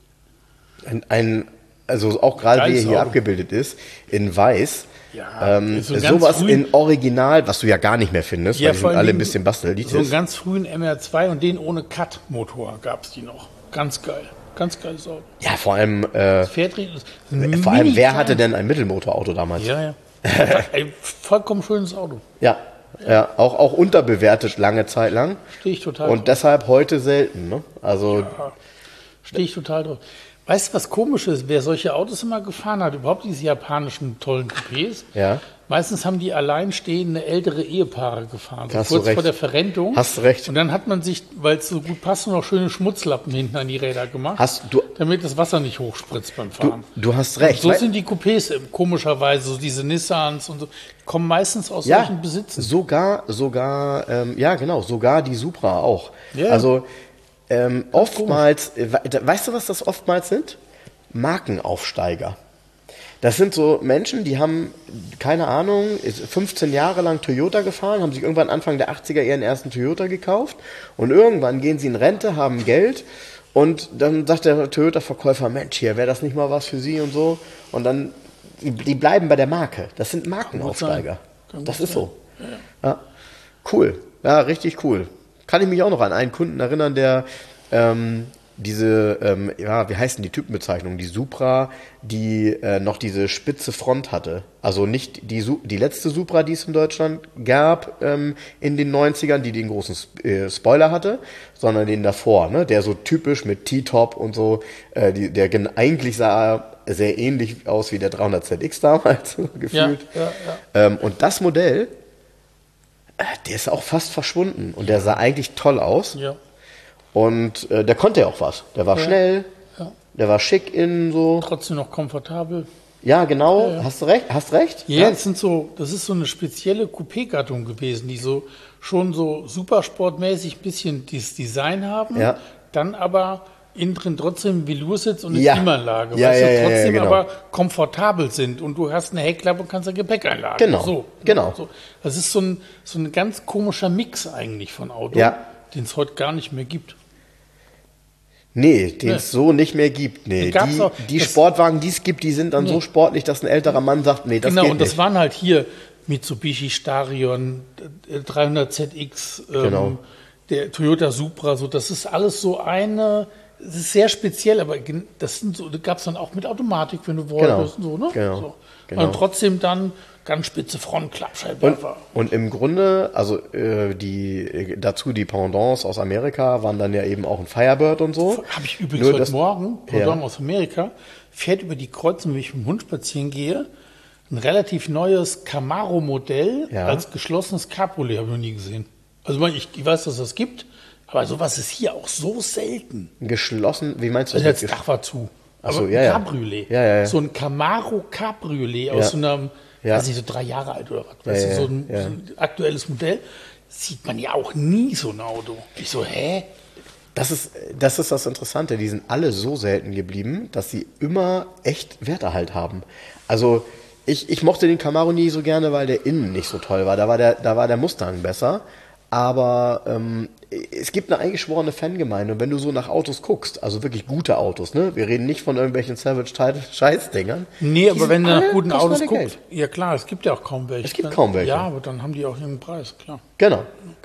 Also auch gerade wie er Geiles hier Auto. abgebildet ist, in weiß. Ja, so ganz sowas früh- in Original, was du ja gar nicht mehr findest, Ja, weil die vor sind allen alle ein Dingen bisschen bastelditis. So einen ganz frühen MR2 und den ohne Cut-Motor gab es die noch. Ganz geil. Ganz geiles Auto. Ja, vor allem, Fährt vor allem, wer hatte denn ein Mittelmotorauto damals? Ja, ja. Ey, vollkommen schönes Auto. Ja, ja, auch unterbewertet lange Zeit lang. Stehe ich total Und deshalb heute selten. Ne? Also, Stehe ich total drauf. Weißt du, was komisch ist? Wer solche Autos immer gefahren hat, überhaupt diese japanischen tollen Coupés, ja, Meistens haben die alleinstehende ältere Ehepaare gefahren, so Hast du kurz recht. vor der Verrentung. Hast du recht. Und dann hat man sich, weil es so gut passt, noch schöne Schmutzlappen hinten an die Räder gemacht, Du damit das Wasser nicht hochspritzt beim Fahren. hast recht. So sind die Coupés komischerweise, so diese Nissans und so, kommen meistens aus Ja, solchen Besitzen. sogar, ja genau, sogar die Supra auch. Ja. Also oftmals, weißt du, was das oftmals sind? Markenaufsteiger. Das sind so Menschen, die haben, keine Ahnung, 15 Jahre lang Toyota gefahren, haben sich irgendwann Anfang der 80er ihren ersten Toyota gekauft und irgendwann gehen sie in Rente, haben Geld und dann sagt der Toyota-Verkäufer, Mensch, hier wäre das nicht mal was für Sie und so. Und dann, die bleiben bei der Marke. Das sind Markenaufsteiger. Das ist so. Ja. Cool. Ja, richtig cool. Kann ich mich auch noch an einen Kunden erinnern, der wie heißen die Typenbezeichnungen? Die Supra, die noch diese spitze Front hatte. Also nicht die letzte Supra, die es in Deutschland gab in den 90ern, die den großen Spoiler hatte, sondern den davor, ne? Der so typisch mit T-Top und so, der eigentlich sah sehr ähnlich aus wie der 300 ZX damals, gefühlt. Ja. Und das Modell, der ist auch fast verschwunden und der sah eigentlich toll aus. Ja. Und der konnte ja auch was. Der war schnell, der war schick innen so. Trotzdem noch komfortabel. Ja, genau. Ja. Hast recht. Ja, das ist so eine spezielle Coupé-Gattung gewesen, die so schon so supersportmäßig ein bisschen das Design haben, dann aber innen drin trotzdem Veloursitz und eine Klimaanlage, trotzdem genau. aber komfortabel sind und du hast eine Heckklappe und kannst eine Gepäckeinlage. Genau, genau. So. Das ist so ein ganz komischer Mix eigentlich von Auto, den es heute gar nicht mehr gibt. Nee, den es so nicht mehr gibt. Nee, die Sportwagen, die es gibt, die sind dann so sportlich, dass ein älterer Mann sagt, nee, das geht nicht. Genau, und das waren halt hier Mitsubishi Starion, 300 ZX, der Toyota Supra, so, das ist alles so das ist sehr speziell, aber das gab es dann auch mit Automatik, wenn du wolltest. Genau, so, ne? Genau. Und trotzdem dann ganz spitze Front, Klappscheinwerfer. Und im Grunde, also dazu die Pendants aus Amerika waren dann ja eben auch ein Firebird und so. Habe ich übrigens heute Morgen, Pendant aus Amerika, fährt über die Kreuzung, wenn ich mit dem Hund spazieren gehe, ein relativ neues Camaro-Modell als geschlossenes Cabriolet, habe ich noch nie gesehen. Also ich weiß, dass es das gibt, aber sowas ist hier auch so selten. Geschlossen, wie meinst du das? Also das Dach war zu. Achso, ein Cabriolet. Ja. So ein Camaro Cabriolet aus so einem, weiß nicht, so 3 Jahre alt oder was. Weißt du, so ein aktuelles Modell. Sieht man ja auch nie so ein Auto. Ich so, hä? Das ist das Interessante. Die sind alle so selten geblieben, dass sie immer echt Werterhalt haben. Also ich mochte den Camaro nie so gerne, weil der innen nicht so toll war. Da war der Mustang besser. Aber es gibt eine eingeschworene Fangemeinde und wenn du so nach Autos guckst, also wirklich gute Autos, ne? Wir reden nicht von irgendwelchen Savage-Scheißdingern. Nee, aber wenn du nach guten Autos guckst, ja klar, es gibt ja auch kaum welche. Es gibt kaum welche. Ja, aber dann haben die auch ihren Preis, klar. Genau.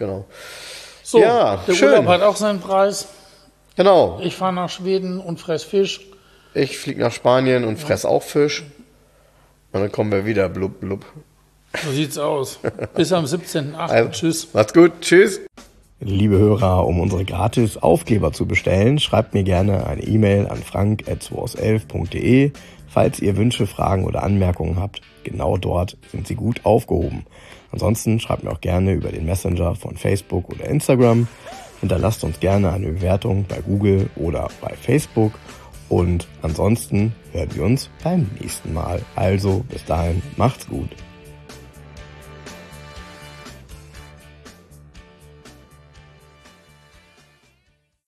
So, ja, der schön. Urlaub hat auch seinen Preis. Genau. Ich fahre nach Schweden und fress Fisch. Ich fliege nach Spanien und fress auch Fisch. Und dann kommen wir wieder, blub, blub. So sieht's aus. Bis am 17.8. Also, tschüss. Macht's gut. Tschüss. Liebe Hörer, um unsere gratis Aufkleber zu bestellen, schreibt mir gerne eine E-Mail an frank@2aus11.de. Falls ihr Wünsche, Fragen oder Anmerkungen habt, genau dort sind sie gut aufgehoben. Ansonsten schreibt mir auch gerne über den Messenger von Facebook oder Instagram. Hinterlasst uns gerne eine Bewertung bei Google oder bei Facebook. Und ansonsten hören wir uns beim nächsten Mal. Also bis dahin, macht's gut.